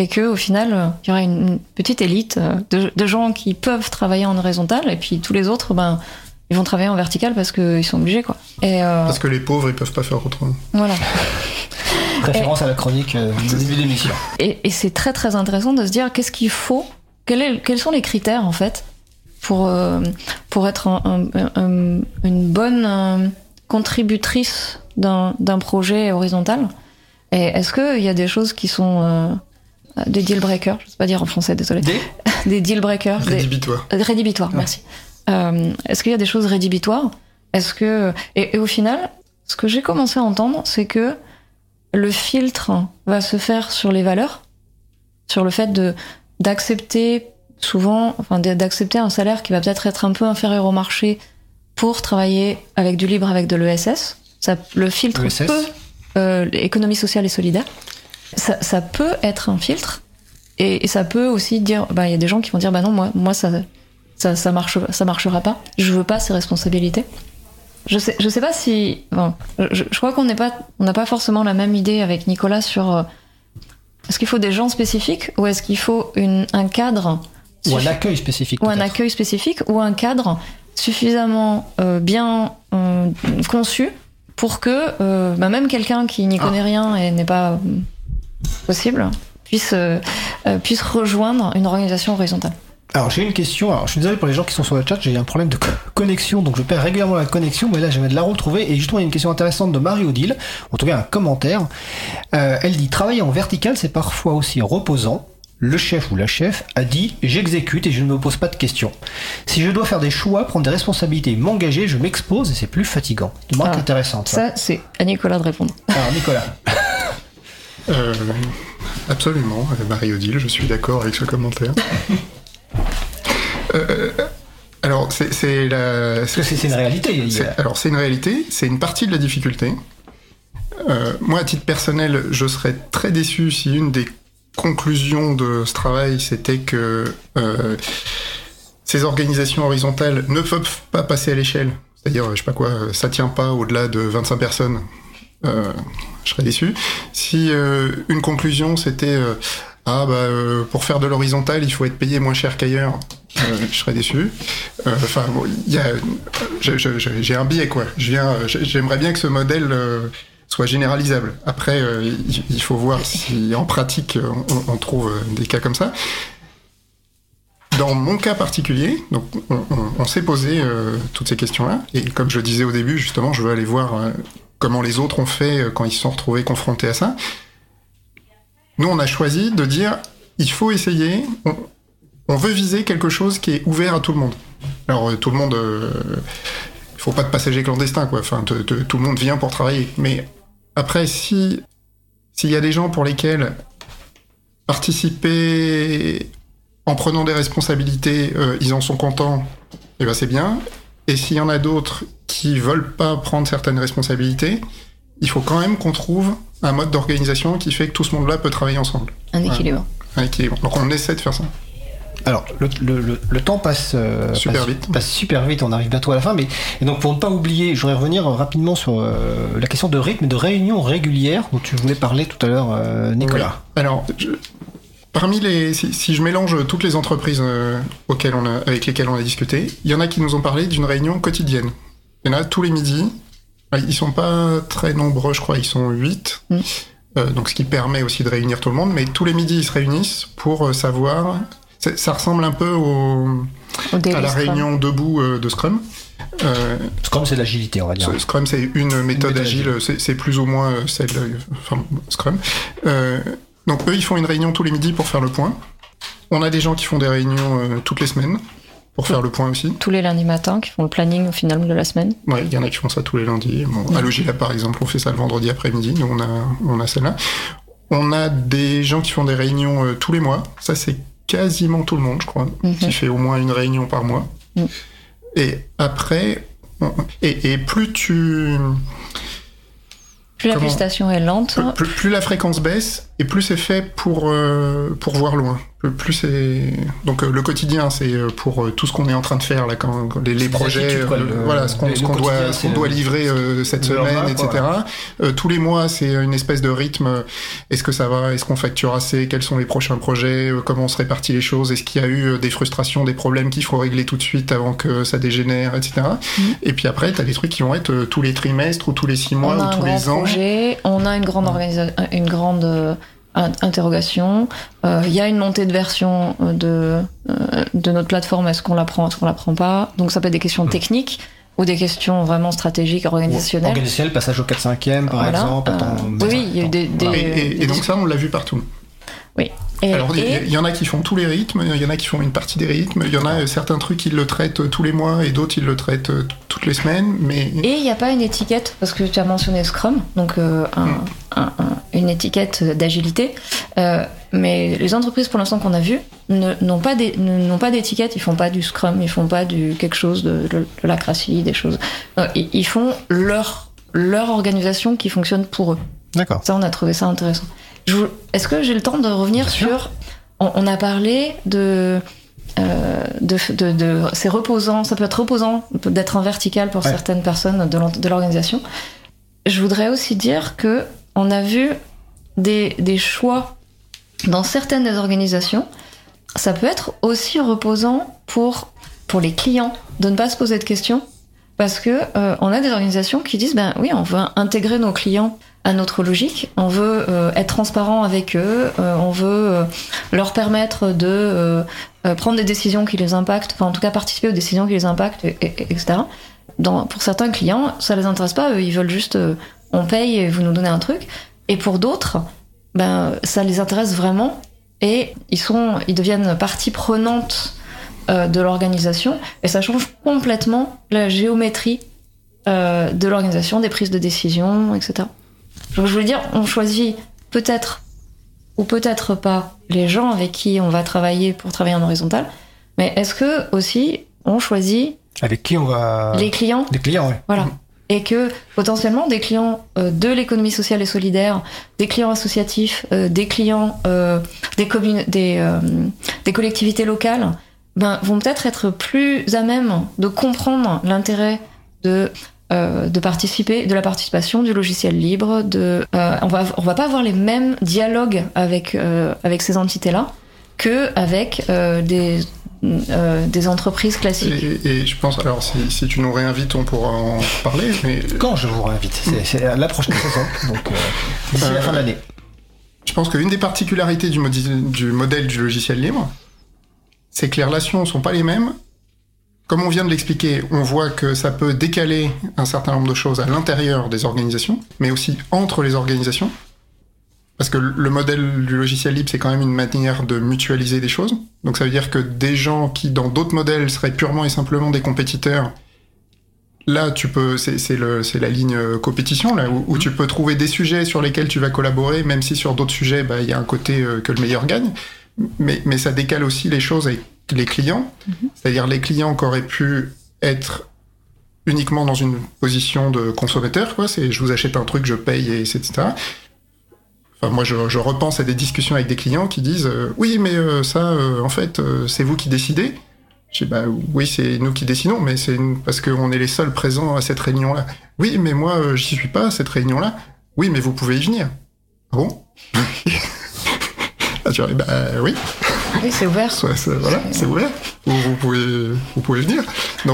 et que au final, il y aurait une petite élite de gens qui peuvent travailler en horizontal, et puis tous les autres, ils vont travailler en vertical parce qu'ils sont obligés, quoi. Parce que les pauvres, ils peuvent pas faire autrement. Voilà. Référence à la chronique du début de l'émission. Et c'est très très intéressant de se dire qu'est-ce qu'il faut, quels sont les critères en fait pour être une bonne contributrice d'un projet horizontal. Et est-ce qu'il y a des choses qui sont des deal breakers, je sais pas dire en français, désolé. Des deal breakers. Rédhibitoires. Rédhibitoires, merci. Est-ce qu'il y a des choses rédhibitoires? Est-ce que et au final, ce que j'ai commencé à entendre, c'est que le filtre va se faire sur les valeurs, sur le fait d'accepter souvent, d'accepter un salaire qui va peut-être être un peu inférieur au marché pour travailler avec du libre, avec de l'ESS. Le filtre peut, économie sociale et solidaire, ça peut être un filtre, et ça peut aussi dire, il y a des gens qui vont dire, non, moi ça marchera pas, je veux pas ces responsabilités. Je sais pas si, je crois qu'on n'a pas forcément la même idée avec Nicolas sur est-ce qu'il faut des gens spécifiques, ou est-ce qu'il faut un cadre ou un accueil spécifique, ou un accueil spécifique, ou un cadre suffisamment bien conçu pour que même quelqu'un qui n'y connaît rien et n'est pas possible puisse rejoindre une organisation horizontale. Alors j'ai une question, je suis désolé pour les gens qui sont sur le chat, j'ai un problème de connexion, donc je perds régulièrement la connexion, mais là j'aimerais de la retrouver, et justement il y a une question intéressante de Marie-Odile, en tout cas un commentaire. Elle dit: travailler en vertical c'est parfois aussi reposant. Le chef ou la chef a dit: j'exécute et je ne me pose pas de questions. Si je dois faire des choix, prendre des responsabilités, m'engager, je m'expose et c'est plus fatigant. Une remarque intéressante. Ça c'est à Nicolas de répondre. Alors Nicolas. Absolument, Marie-Odile, je suis d'accord avec ce commentaire. Alors c'est la. Parce que c'est une réalité. Alors c'est une réalité, c'est une partie de la difficulté. Moi, à titre personnel, je serais très déçu si une des conclusions de ce travail, c'était que ces organisations horizontales ne peuvent pas passer à l'échelle. C'est-à-dire, je sais pas quoi, ça tient pas au-delà de 25 personnes. Je serais déçu. Si une conclusion, c'était pour faire de l'horizontal, il faut être payé moins cher qu'ailleurs. Je serais déçu. J'ai un biais, quoi. J'aimerais bien que ce modèle soit généralisable. Après, il faut voir si en pratique on trouve des cas comme ça. Dans mon cas particulier, donc on s'est posé toutes ces questions-là, et comme je disais au début, justement, je veux aller voir comment les autres ont fait quand ils se sont retrouvés confrontés à ça. Nous, on a choisi de dire, il faut essayer, on veut viser quelque chose qui est ouvert à tout le monde. Alors, tout le monde, il faut pas de passagers clandestins, quoi. Enfin, tout le monde vient pour travailler. Mais après, s'il y a des gens pour lesquels participer en prenant des responsabilités, ils en sont contents, et ben c'est bien. Et s'il y en a d'autres qui veulent pas prendre certaines responsabilités, il faut quand même qu'on trouve un mode d'organisation qui fait que tout ce monde-là peut travailler ensemble. Un équilibre. Ouais, un équilibre. Donc on essaie de faire ça. Alors, le temps passe super vite, on arrive bientôt à la fin, mais et donc pour ne pas oublier, je voudrais revenir rapidement sur la question de rythme et de réunions régulières dont tu voulais parler tout à l'heure, Nicolas. Oui. Alors, si je mélange toutes les entreprises avec lesquelles on a discuté, il y en a qui nous ont parlé d'une réunion quotidienne. Il y en a tous les midis. Ils sont pas très nombreux, je crois, ils sont 8. Donc ce qui permet aussi de réunir tout le monde, mais tous les midis ils se réunissent pour savoir. Ça ressemble un peu à la réunion debout de Scrum. Scrum, c'est de l'agilité, on va dire. Scrum, c'est une méthode agile, c'est plus ou moins celle Scrum. Donc eux, ils font une réunion tous les midis pour faire le point. On a des gens qui font des réunions toutes les semaines pour faire le point aussi. Tous les lundis matins, qui font le planning au final de la semaine. Ouais, il y en a qui font ça tous les lundis. Bon, à Logilab, par exemple, on fait ça le vendredi après-midi. Nous, on a celle-là. On a des gens qui font des réunions tous les mois. Ça, c'est quasiment tout le monde, je crois, qui fait au moins une réunion par mois. Et après, et plus la gestation est lente. Plus la fréquence baisse, et plus c'est fait pour voir loin. Plus c'est donc le quotidien, c'est pour tout ce qu'on est en train de faire là, quand les projets, voilà, ce qu'on doit livrer cette semaine, etc. Tous les mois, c'est une espèce de rythme. Est-ce que ça va? Est-ce qu'on facture assez? Quels sont les prochains projets? Comment on se répartit les choses? Est-ce qu'il y a eu des frustrations, des problèmes qu'il faut régler tout de suite avant que ça dégénère, etc. Et puis après, t'as des trucs qui vont être tous les trimestres ou tous les 6 mois ou tous les ans. On a une grande interrogation. Il y a une montée de version de notre plateforme. Est-ce qu'on la prend? Est-ce qu'on la prend pas? Donc ça peut être des questions techniques ou des questions vraiment stratégiques, organisationnelles. Organisationnel, passage au 4-5e, par exemple. Oui, il y a eu des et donc ça, on l'a vu partout. Oui. Alors, il y en a qui font tous les rythmes, il y en a qui font une partie des rythmes, il y en a certains trucs, ils le traitent tous les mois et d'autres, ils le traitent toutes les semaines, mais... Et il n'y a pas une étiquette, parce que tu as mentionné Scrum, donc une étiquette d'agilité, mais les entreprises, pour l'instant, qu'on a vues, n'ont pas d'étiquette, ils font pas du Scrum, ils font pas du quelque chose de l'acratie, des choses... Ils font leur organisation qui fonctionne pour eux. D'accord. Ça, on a trouvé ça intéressant. Est-ce que j'ai le temps de revenir sur... On a parlé de c'est reposant, ça peut être reposant d'être en vertical pour certaines personnes de l'organisation. Je voudrais aussi dire que on a vu des choix dans certaines des organisations. Ça peut être aussi reposant pour les clients de ne pas se poser de questions, parce que on a des organisations qui disent oui, on veut intégrer nos clients à notre logique, on veut être transparent avec eux, on veut leur permettre de prendre des décisions qui les impactent, enfin en tout cas participer aux décisions qui les impactent, etc. Pour certains clients, ça les intéresse pas, eux, ils veulent juste on paye et vous nous donnez un truc. Et pour d'autres, ça les intéresse vraiment et ils deviennent partie prenante de l'organisation et ça change complètement la géométrie de l'organisation, des prises de décision, etc. Donc, je veux dire, on choisit peut-être ou peut-être pas les gens avec qui on va travailler pour travailler en horizontal, mais est-ce que aussi on choisit avec qui on va... Les clients. Les clients, oui. Voilà. Et que potentiellement des clients de l'économie sociale et solidaire, des clients associatifs, des clients des collectivités locales, vont peut-être être plus à même de comprendre l'intérêt de participer, de la participation, du logiciel libre. On va pas avoir les mêmes dialogues avec ces entités-là que avec des entreprises classiques. Et je pense, alors si tu nous réinvites, on pourra en parler. Mais... Quand je vous réinvite, c'est la prochaine saison, donc d'ici la fin de l'année. Je pense qu'une des particularités du modèle du logiciel libre, c'est que les relations sont pas les mêmes. Comme on vient de l'expliquer, on voit que ça peut décaler un certain nombre de choses à l'intérieur des organisations, mais aussi entre les organisations. Parce que le modèle du logiciel libre, c'est quand même une manière de mutualiser des choses. Donc ça veut dire que des gens qui, dans d'autres modèles, seraient purement et simplement des compétiteurs, là, c'est la ligne compétition, là, où tu peux trouver des sujets sur lesquels tu vas collaborer, même si sur d'autres sujets, il y a un côté que le meilleur gagne. Mais ça décale aussi les choses avec les clients, c'est-à-dire les clients qui auraient pu être uniquement dans une position de consommateur, quoi. C'est je vous achète un truc, je paye, etc. Enfin, moi, je repense à des discussions avec des clients qui disent oui, mais ça, en fait, c'est vous qui décidez. Je dis oui, c'est nous qui décidons, mais c'est parce qu'on est les seuls présents à cette réunion-là. Oui, mais moi, j'y suis pas à cette réunion-là. Oui, mais vous pouvez y venir. Ah bon? Ah, tu vois, oui. Oui, c'est ouvert. Voilà, c'est ouvert. Vous pouvez venir. Donc,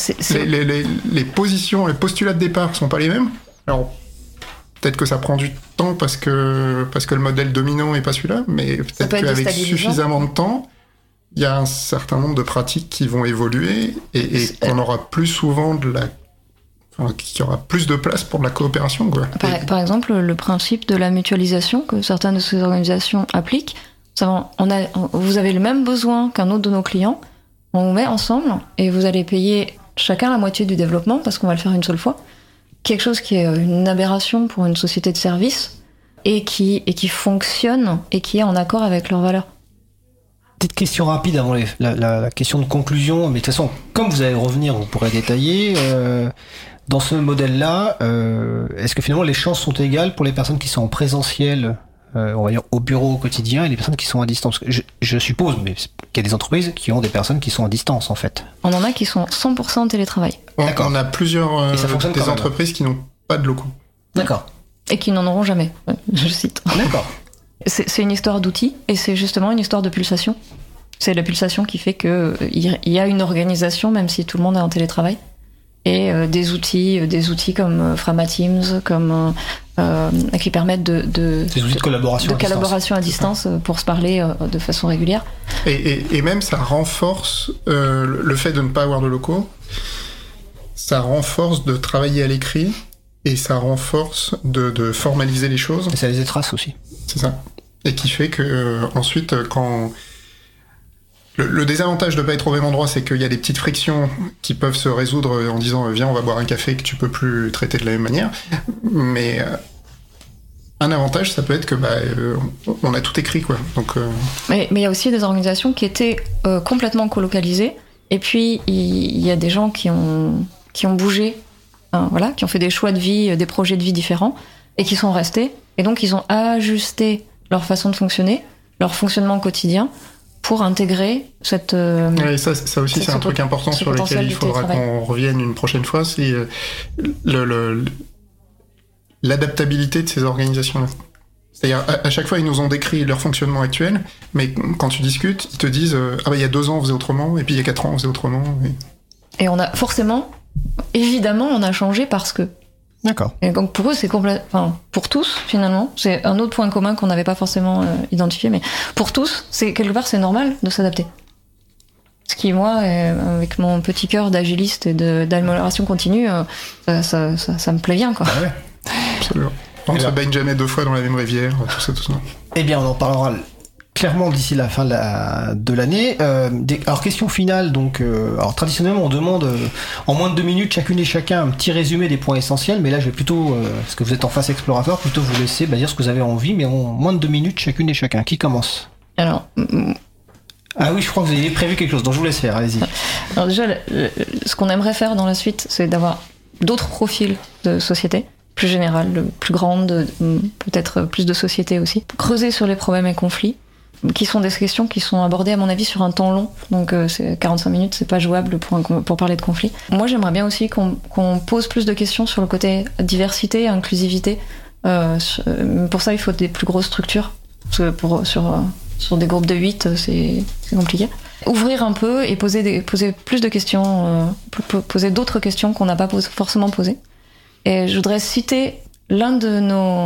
les positions, les postulats de départ sont pas les mêmes. Alors, peut-être que ça prend du temps parce que le modèle dominant est pas celui-là, mais peut-être qu'avec suffisamment de temps, il y a un certain nombre de pratiques qui vont évoluer et qu'on aura plus souvent qu'il y aura plus de place pour de la coopération, quoi. Par exemple, le principe de la mutualisation que certaines de ces organisations appliquent. Vous avez le même besoin qu'un autre de nos clients, on vous met ensemble et vous allez payer chacun la moitié du développement parce qu'on va le faire une seule fois. Quelque chose qui est une aberration pour une société de service et qui fonctionne et qui est en accord avec leurs valeurs. Petite question rapide avant la question de conclusion, mais de toute façon, comme vous allez revenir, vous pourrez détailler. Dans ce modèle-là, est-ce que finalement les chances sont égales pour les personnes qui sont en présentiel on va dire au bureau au quotidien et les personnes qui sont à distance. Je suppose, mais qu'il y a des entreprises qui ont des personnes qui sont à distance en fait. On en a qui sont 100% en télétravail. D'accord. On a plusieurs des entreprises qui n'ont pas de locaux. D'accord. Et qui n'en auront jamais, je cite. D'accord. C'est une histoire d'outils et c'est justement une histoire de pulsation. C'est la pulsation qui fait qu'il y a une organisation même si tout le monde est en télétravail. Et des outils comme Framateams, comme qui permettent des outils de collaboration à distance pour se parler de façon régulière. Et même ça renforce le fait de ne pas avoir de locaux. Ça renforce de travailler à l'écrit et ça renforce de formaliser les choses. Et ça les trace aussi. C'est ça. Et qui fait que ensuite quand le désavantage de ne pas être au même endroit, c'est qu'il y a des petites frictions qui peuvent se résoudre en disant viens, on va boire un café que tu peux plus traiter de la même manière. Mais un avantage, ça peut être que on a tout écrit, quoi. Donc, Mais il y a aussi des organisations qui étaient complètement colocalisées. Et puis il y a des gens qui ont bougé, qui ont fait des choix de vie, des projets de vie différents, et qui sont restés. Et donc ils ont ajusté leur façon de fonctionner, leur fonctionnement quotidien, pour intégrer cette... Oui, ça aussi, c'est un truc important sur lequel il faudra qu'on revienne une prochaine fois, c'est l'adaptabilité de ces organisations-là. C'est-à-dire, à chaque fois, ils nous ont décrit leur fonctionnement actuel, mais quand tu discutes, ils te disent il y a 2 ans, on faisait autrement, et puis il y a 4 ans, on faisait autrement. Et on a forcément, évidemment, on a changé parce que... D'accord. Et donc pour eux, c'est pour tous finalement, c'est un autre point commun qu'on n'avait pas forcément identifié, mais pour tous, c'est quelque part c'est normal de s'adapter. Ce qui moi, avec mon petit cœur d'agiliste et d'amélioration continue, ça me plaît bien quoi. Ah ouais. Absolument. On ne se baigne jamais 2 fois dans la même rivière, tout ça. Eh bien, on en parlera clairement d'ici la fin de l'année. Alors question finale, donc alors traditionnellement on demande en moins de 2 minutes chacune et chacun un petit résumé des points essentiels, mais là je vais plutôt, parce que vous êtes en face explorateur, plutôt vous laisser dire ce que vous avez envie, mais en moins de 2 minutes chacune et chacun. Qui commence? Alors ah oui, je crois que vous avez prévu quelque chose, donc je vous laisse faire, allez-y. Alors déjà, ce qu'on aimerait faire dans la suite, c'est d'avoir d'autres profils de société, plus générales, plus grandes, peut-être plus de sociétés aussi. Creuser sur les problèmes et conflits, qui sont des questions qui sont abordées à mon avis sur un temps long, donc 45 minutes c'est pas jouable pour parler de conflit. Moi j'aimerais bien aussi qu'on pose plus de questions sur le côté diversité, inclusivité. Pour ça il faut des plus grosses structures, parce que sur des groupes de 8 c'est compliqué. Ouvrir un peu et poser plus de questions, poser d'autres questions qu'on n'a pas forcément posées. Et je voudrais citer l'un de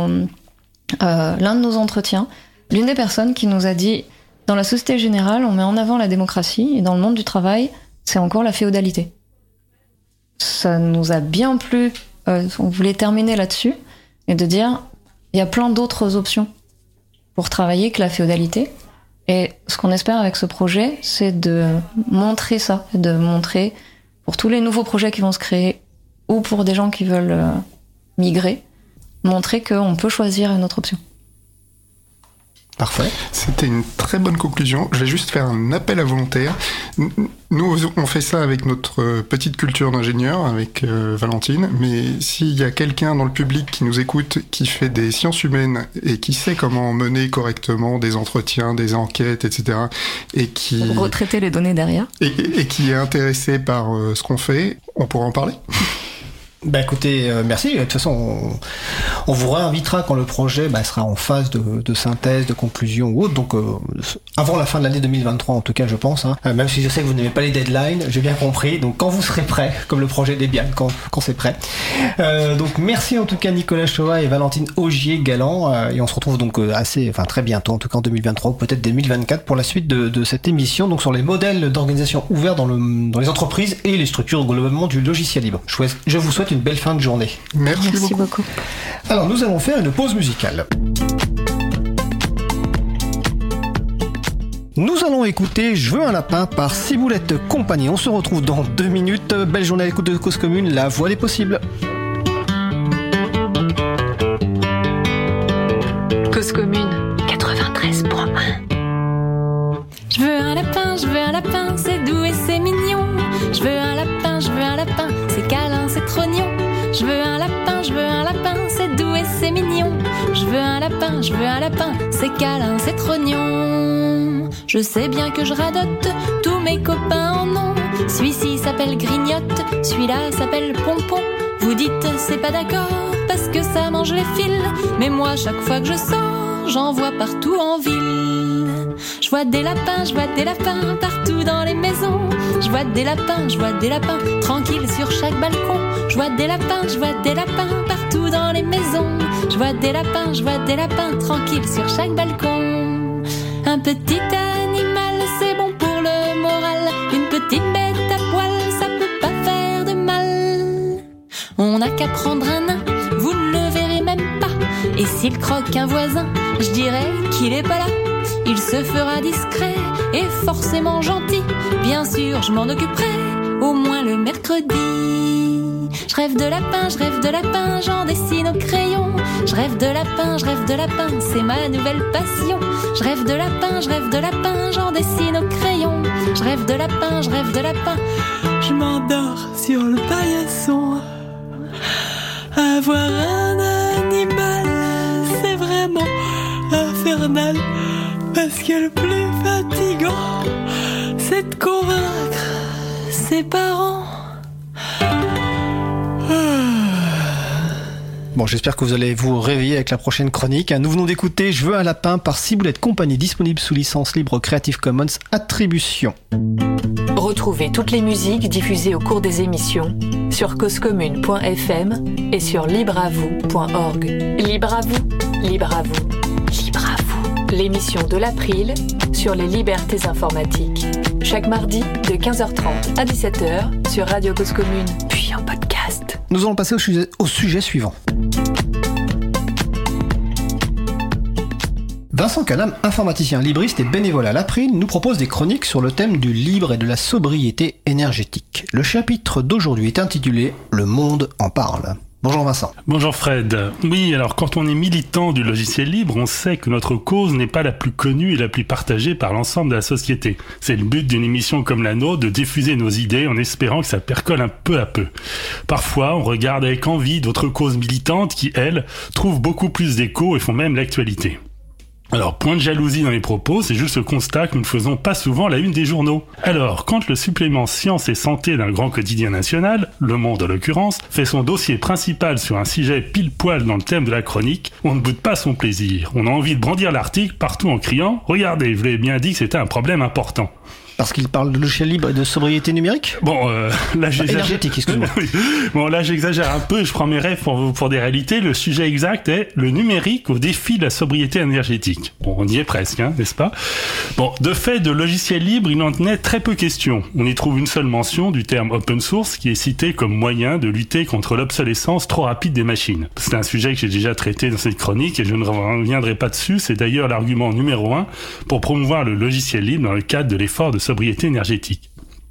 nos entretiens. L'une des personnes qui nous a dit « Dans la société générale, on met en avant la démocratie, et dans le monde du travail, c'est encore la féodalité. » Ça nous a bien plu, on voulait terminer là-dessus, et de dire « Il y a plein d'autres options pour travailler que la féodalité. » Et ce qu'on espère avec ce projet, c'est de montrer ça, de montrer pour tous les nouveaux projets qui vont se créer, ou pour des gens qui veulent migrer, montrer qu'on peut choisir une autre option. Parfait. C'était une très bonne conclusion. Je vais juste faire un appel à volontaires. Nous, on fait ça avec notre petite culture d'ingénieur, avec Valentine, mais s'il y a quelqu'un dans le public qui nous écoute, qui fait des sciences humaines et qui sait comment mener correctement des entretiens, des enquêtes, etc., et qui... retraiter les données derrière. Et qui est intéressé par ce qu'on fait, on pourra en parler. Bah écoutez, merci. De toute façon, on vous réinvitera quand le projet sera en phase de synthèse, de conclusion ou autre. Donc avant la fin de l'année 2023, en tout cas, je pense. Même si je sais que vous n'aimez pas les deadlines, j'ai bien compris. Donc quand vous serez prêts, comme le projet Debian, quand c'est prêt. Donc merci en tout cas Nicolas Chova et Valentine Augier-Galland. Et on se retrouve donc très bientôt, en tout cas en 2023 ou peut-être 2024 pour la suite de cette émission. Donc sur les modèles d'organisation ouverts dans les entreprises et les structures globalement du logiciel libre. Je vous souhaite une belle fin de journée. Merci beaucoup. Alors nous allons faire une pause musicale. Nous allons écouter Je veux un lapin par Ciboulette Compagnie. On se retrouve dans 2 minutes. Belle journée à l'écoute de Cause Commune, la voix des possibles. Cause Commune 93.1. Je veux un lapin, c'est doux et c'est mignon. Je veux un lapin, c'est câlin, c'est trognon. Je veux un lapin, je veux un lapin, c'est doux et c'est mignon. Je veux un lapin, c'est câlin, c'est trognon. Je sais bien que je radote, tous mes copains en ont. Celui-ci s'appelle Grignotte, celui-là s'appelle Pompon. Vous dites c'est pas d'accord parce que ça mange les fils, mais moi chaque fois que je sors, j'en vois partout en ville. Je vois des lapins partout dans les maisons. Je vois des lapins tranquilles sur chaque balcon. Je vois des lapins partout dans les maisons. Je vois des lapins tranquilles sur chaque balcon. Un petit animal, c'est bon pour le moral. Une petite bête à poil, ça peut pas faire de mal. On n'a qu'à prendre un nain, vous ne le verrez même pas. Et s'il croque un voisin, je dirais qu'il est pas là. Il se fera discret et forcément gentil. Bien sûr, je m'en occuperai, au moins le mercredi. Je rêve de lapin, j'en dessine au crayon. Je rêve de lapin, c'est ma nouvelle passion. Je rêve de lapin, j'en dessine au crayon. Je rêve de lapin, je m'endors sur le paillasson. Avoir un animal, c'est vraiment infernal. Parce que le plus fatigant, c'est de convaincre ses parents. Bon, j'espère que vous allez vous réveiller avec la prochaine chronique. Nous venons d'écouter Je veux un lapin par Ciboulette Compagnie, disponible sous licence libre Creative Commons Attribution. Retrouvez toutes les musiques diffusées au cours des émissions sur causecommune.fm et sur libreavou.org. Libre à vous, libre à vous, libre à vous. L'émission de l'April sur les libertés informatiques. Chaque mardi de 15h30 à 17h sur Radio Cause Commune, puis en podcast. Nous allons passer au sujet suivant. Vincent Canam, informaticien libriste et bénévole à l'April, nous propose des chroniques sur le thème du libre et de la sobriété énergétique. Le chapitre d'aujourd'hui est intitulé « Le monde en parle ». Bonjour Vincent. Bonjour Fred. Oui, alors quand on est militant du logiciel libre, on sait que notre cause n'est pas la plus connue et la plus partagée par l'ensemble de la société. C'est le but d'une émission comme la nôtre de diffuser nos idées en espérant que ça percole un peu à peu. Parfois, on regarde avec envie d'autres causes militantes qui, elles, trouvent beaucoup plus d'écho et font même l'actualité. Alors, point de jalousie dans les propos, c'est juste le constat que nous ne faisons pas souvent la une des journaux. Alors, quand le supplément Sciences et Santé d'un grand quotidien national, Le Monde en l'occurrence, fait son dossier principal sur un sujet pile-poil dans le thème de la chronique, on ne boude pas son plaisir. On a envie de brandir l'article partout en criant « Regardez, je vous l'ai bien dit que c'était un problème important ». Parce qu'il parle de logiciel libre et de sobriété numérique ? Bon, là j'exagère. Énergétique, excuse-moi. Oui. Bon, là j'exagère un peu et je prends mes rêves pour des réalités. Le sujet exact est le numérique au défi de la sobriété énergétique. Bon, on y est presque, hein, n'est-ce pas ? Bon, de fait, de logiciel libre, il en est très peu question. On y trouve une seule mention du terme open source qui est cité comme moyen de lutter contre l'obsolescence trop rapide des machines. C'est un sujet que j'ai déjà traité dans cette chronique et je ne reviendrai pas dessus. C'est d'ailleurs l'argument numéro 1 pour promouvoir le logiciel libre dans le cadre de l'effort de sobriété énergétique.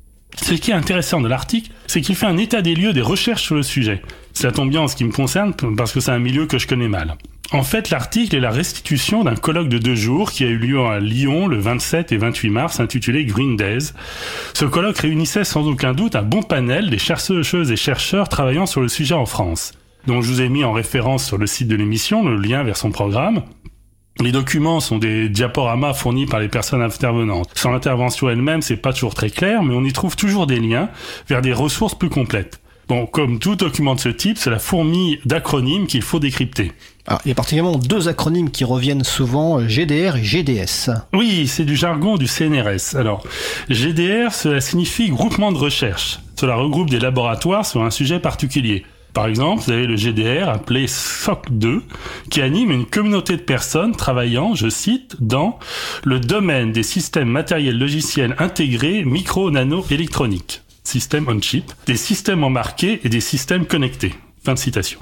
Ce qui est intéressant de l'article, c'est qu'il fait un état des lieux des recherches sur le sujet. Ça tombe bien en ce qui me concerne, parce que c'est un milieu que je connais mal. En fait, l'article est la restitution d'un colloque de 2 jours qui a eu lieu à Lyon le 27 et 28 mars, intitulé Green Days. Ce colloque réunissait sans aucun doute un bon panel des chercheuses et chercheurs travaillant sur le sujet en France. Donc je vous ai mis en référence sur le site de l'émission le lien vers son programme. Les documents sont des diaporamas fournis par les personnes intervenantes. Sans l'intervention elle-même, c'est pas toujours très clair, mais on y trouve toujours des liens vers des ressources plus complètes. Bon, comme tout document de ce type, c'est la fourmi d'acronymes qu'il faut décrypter. Alors, il y a particulièrement 2 acronymes qui reviennent souvent, GDR et GDS. Oui, c'est du jargon du CNRS. Alors, GDR, cela signifie groupement de recherche. Cela regroupe des laboratoires sur un sujet particulier. Par exemple, vous avez le GDR appelé SOC2 qui anime une communauté de personnes travaillant, je cite, dans le domaine des systèmes matériels logiciels intégrés micro-nano-électroniques, système on-chip, des systèmes embarqués et des systèmes connectés. Fin de citation.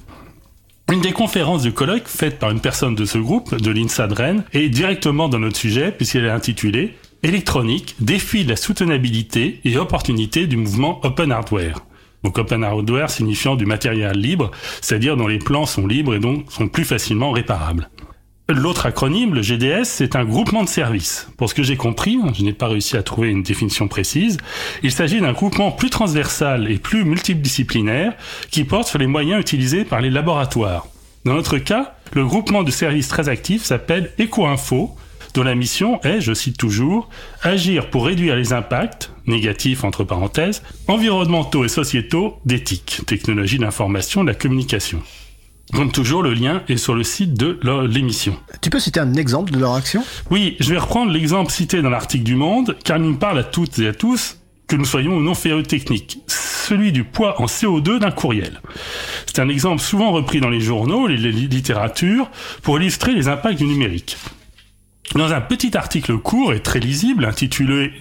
Une des conférences du colloque faite par une personne de ce groupe, de l'INSA de Rennes, est directement dans notre sujet puisqu'elle est intitulée « Électronique, défi de la soutenabilité et opportunité du mouvement Open Hardware ». Donc open hardware signifiant du matériel libre, c'est-à-dire dont les plans sont libres et donc sont plus facilement réparables. L'autre acronyme, le GDS, c'est un groupement de services. Pour ce que j'ai compris, je n'ai pas réussi à trouver une définition précise, il s'agit d'un groupement plus transversal et plus multidisciplinaire qui porte sur les moyens utilisés par les laboratoires. Dans notre cas, le groupement de services très actif s'appelle EcoInfo, dont la mission est, je cite toujours, « agir pour réduire les impacts, négatifs entre parenthèses, environnementaux et sociétaux d'éthique, technologie d'information, de la communication ». Comme toujours, le lien est sur le site de l'émission. Tu peux citer un exemple de leur action ? Oui, je vais reprendre l'exemple cité dans l'article du Monde, car il nous parle à toutes et à tous, que nous soyons ou non féru techniques, celui du poids en CO2 d'un courriel. C'est un exemple souvent repris dans les journaux, les littératures, pour illustrer les impacts du numérique. Dans un petit article court et très lisible, intitulé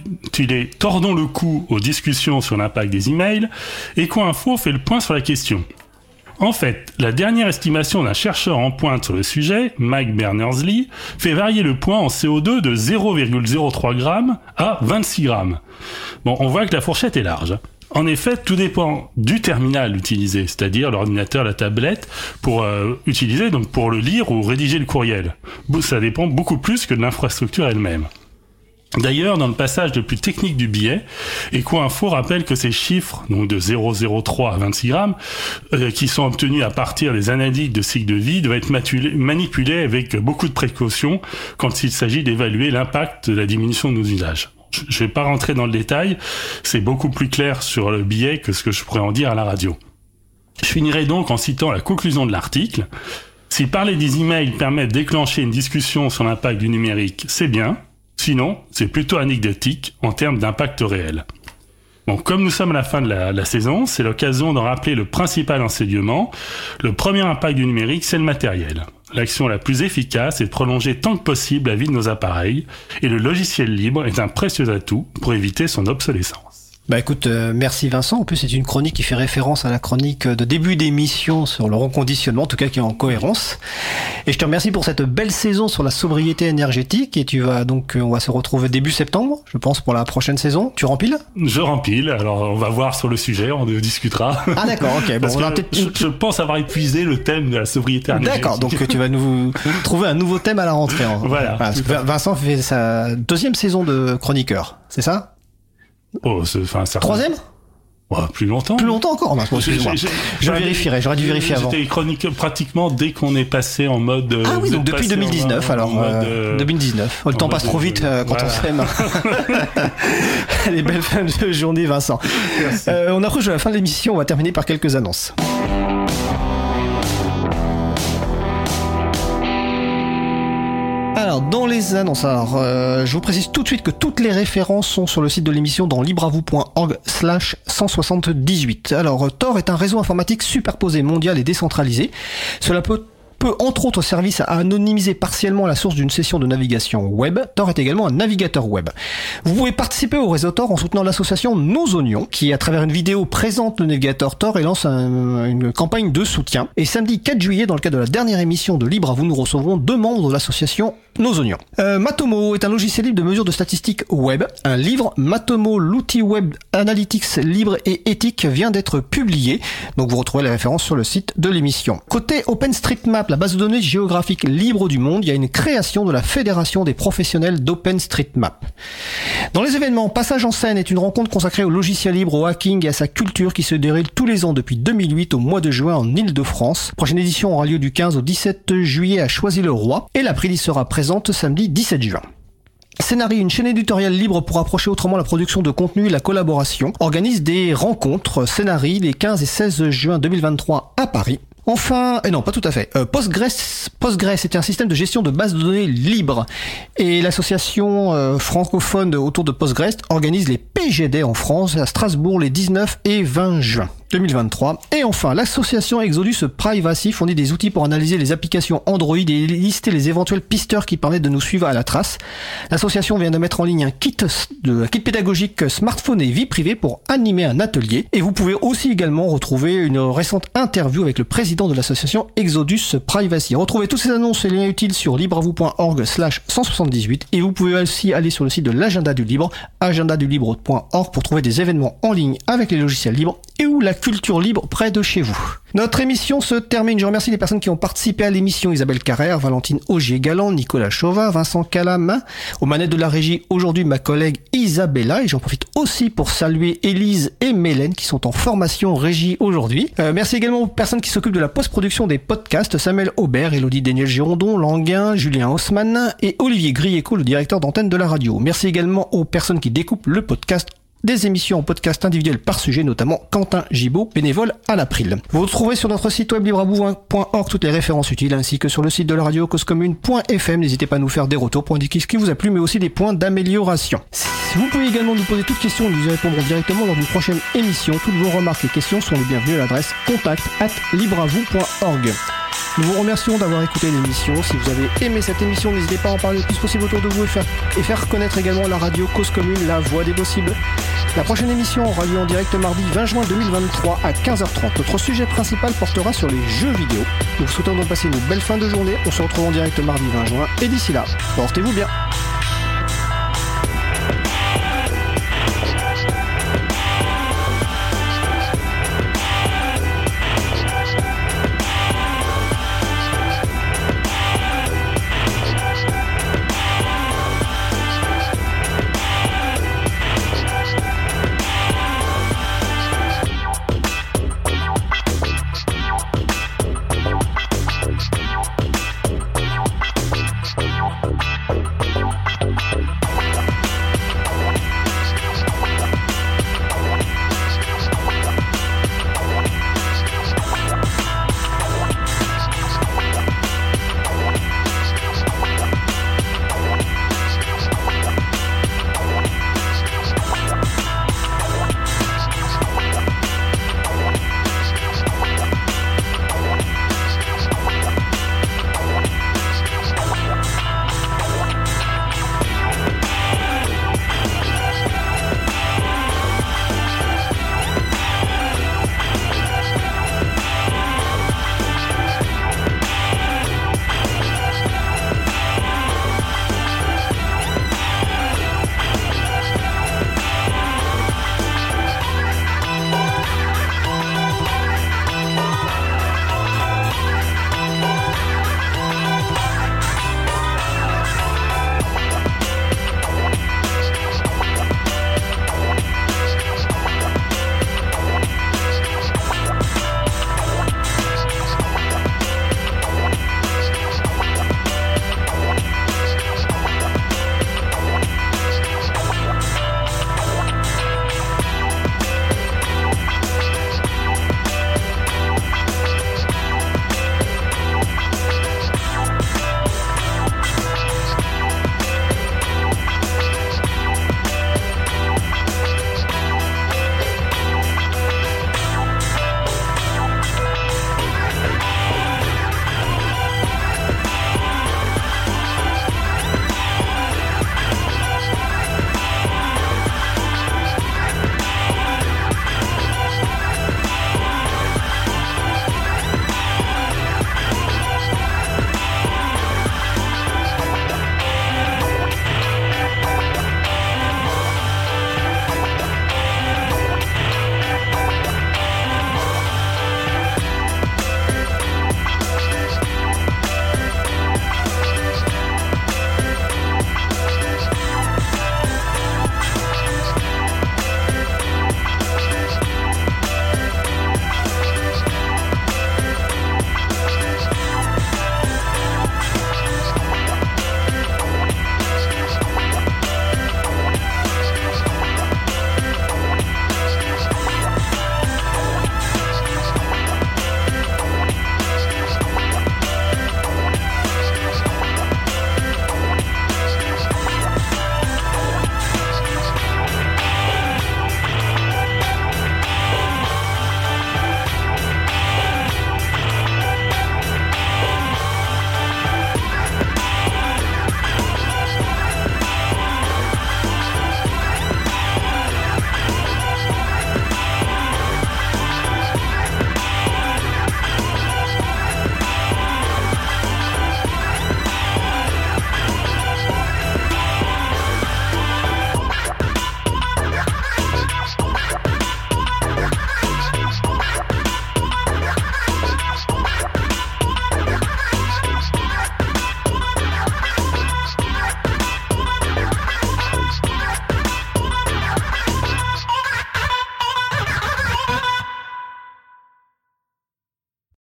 « Tordons le cou aux discussions sur l'impact des emails », EcoInfo fait le point sur la question. En fait, la dernière estimation d'un chercheur en pointe sur le sujet, Mike Berners-Lee, fait varier le poids en CO2 de 0,03 g à 26 g. Bon, on voit que la fourchette est large. En effet, tout dépend du terminal utilisé, c'est-à-dire l'ordinateur, la tablette, pour utiliser, donc pour le lire ou rédiger le courriel. Ça dépend beaucoup plus que de l'infrastructure elle-même. D'ailleurs, dans le passage le plus technique du billet, EcoInfo rappelle que ces chiffres, donc de 0,03 à 26 grammes, qui sont obtenus à partir des analyses de cycle de vie, doivent être manipulés avec beaucoup de précautions quand il s'agit d'évaluer l'impact de la diminution de nos usages. Je vais pas rentrer dans le détail, c'est beaucoup plus clair sur le billet que ce que je pourrais en dire à la radio. Je finirai donc en citant la conclusion de l'article. Si parler des emails permet de déclencher une discussion sur l'impact du numérique, c'est bien. Sinon, c'est plutôt anecdotique en termes d'impact réel. Bon, comme nous sommes à la fin de la saison, c'est l'occasion d'en rappeler le principal enseignement. Le premier impact du numérique, c'est le matériel. L'action la plus efficace est de prolonger tant que possible la vie de nos appareils, et le logiciel libre est un précieux atout pour éviter son obsolescence. Bah écoute, merci Vincent. En plus, c'est une chronique qui fait référence à la chronique de début d'émission sur le reconditionnement, en tout cas qui est en cohérence. Et je te remercie pour cette belle saison sur la sobriété énergétique. Et on va se retrouver début septembre, je pense, pour la prochaine saison. Tu rempiles ? Je rempile. Alors, on va voir sur le sujet, on discutera. Ah d'accord, ok. Parce que je pense avoir épuisé le thème de la sobriété énergétique. D'accord, donc tu vas nous trouver un nouveau thème à la rentrée. Voilà. Parce que Vincent fait sa deuxième saison de chroniqueur, c'est ça ? Oh, troisième ? Ouais, plus longtemps. Plus longtemps encore, excuse-moi. Je vérifierai, j'aurais dû vérifier avant. J'étais chronique pratiquement dès qu'on est passé en mode... Ah oui, donc depuis 2019, 2019. Le temps passe trop vite quand on s'aime. Allez, belle fin de journée, Vincent. On approche de la fin de l'émission, on va terminer par quelques annonces. Alors, dans les annonces, je vous précise tout de suite que toutes les références sont sur le site de l'émission dans libreavoue.org/178. Alors, Tor est un réseau informatique superposé, mondial et décentralisé. Cela peut entre autres servir à anonymiser partiellement la source d'une session de navigation web. Tor est également un navigateur web. Vous pouvez participer au réseau Tor en soutenant l'association Nos Oignons, qui à travers une vidéo présente le navigateur Tor et lance une campagne de soutien. Et samedi 4 juillet, dans le cadre de la dernière émission de Libre à vous, nous recevrons 2 membres de l'association Nos Oignons. Matomo est un logiciel libre de mesure de statistiques web. Un livre, Matomo, l'outil web analytics libre et éthique, vient d'être publié. Donc vous retrouvez les références sur le site de l'émission. Côté OpenStreetMap, la base de données géographique libre du monde, il y a une création de la Fédération des professionnels d'OpenStreetMap. Dans les événements, Passage en scène est une rencontre consacrée au logiciel libre, au hacking et à sa culture qui se déroule tous les ans depuis 2008 au mois de juin en Île-de-France. Prochaine édition aura lieu du 15 au 17 juillet à Choisy-le-Roi et l'April sera présente samedi 17 juin. Scénarii, une chaîne éditoriale libre pour approcher autrement la production de contenu et la collaboration, organise des rencontres Scénarii les 15 et 16 juin 2023 à Paris. Enfin, non, pas tout à fait. Postgres est un système de gestion de bases de données libre. Et l'association francophone autour de Postgres organise les PGD en France, à Strasbourg, les 19 et 20 juin 2023. Et enfin, l'association Exodus Privacy fournit des outils pour analyser les applications Android et lister les éventuels pisteurs qui permettent de nous suivre à la trace. L'association vient de mettre en ligne un kit pédagogique smartphone et vie privée pour animer un atelier. Et vous pouvez aussi également retrouver une récente interview avec le président de l'association Exodus Privacy. Retrouvez toutes ces annonces et liens utiles sur libreavoue.org/178 et vous pouvez aussi aller sur le site de l'agenda du libre, agendadulibre.org, pour trouver des événements en ligne avec les logiciels libres et ou la culture libre près de chez vous. Notre émission se termine. Je remercie les personnes qui ont participé à l'émission. Isabelle Carrère, Valentine Augier-Galland, Nicolas Chauvin, Vincent Calam. Aux manettes de la régie, aujourd'hui, ma collègue Isabella. Et j'en profite aussi pour saluer Élise et Mélène qui sont en formation régie aujourd'hui. Merci également aux personnes qui s'occupent de la post-production des podcasts. Samuel Aubert, Élodie Daniel-Girondon, Languin, Julien Haussmann et Olivier Grieco, le directeur d'antenne de la radio. Merci également aux personnes qui découpent le podcast, des émissions en podcast individuelles par sujet, notamment Quentin Gibaud, bénévole à l'April. Vous retrouverez sur notre site web libreabout.org toutes les références utiles, ainsi que sur le site de la radio causecommune.fm. N'hésitez pas à nous faire des retours pour indiquer ce qui vous a plu, mais aussi des points d'amélioration. Vous pouvez également nous poser toutes questions, nous y répondrons directement lors d'une prochaine émission. Toutes vos remarques et questions sont les bienvenues à l'adresse contact@libreavout.org. Nous vous remercions d'avoir écouté l'émission. Si vous avez aimé cette émission, n'hésitez pas à en parler le plus possible autour de vous et faire connaître également la radio Cause Commune, la voix des possibles. La prochaine émission aura lieu en direct mardi 20 juin 2023 à 15h30. Notre sujet principal portera sur les jeux vidéo. Nous vous souhaitons donc passer une belle fin de journée. On se retrouve en direct mardi 20 juin et d'ici là, portez-vous bien.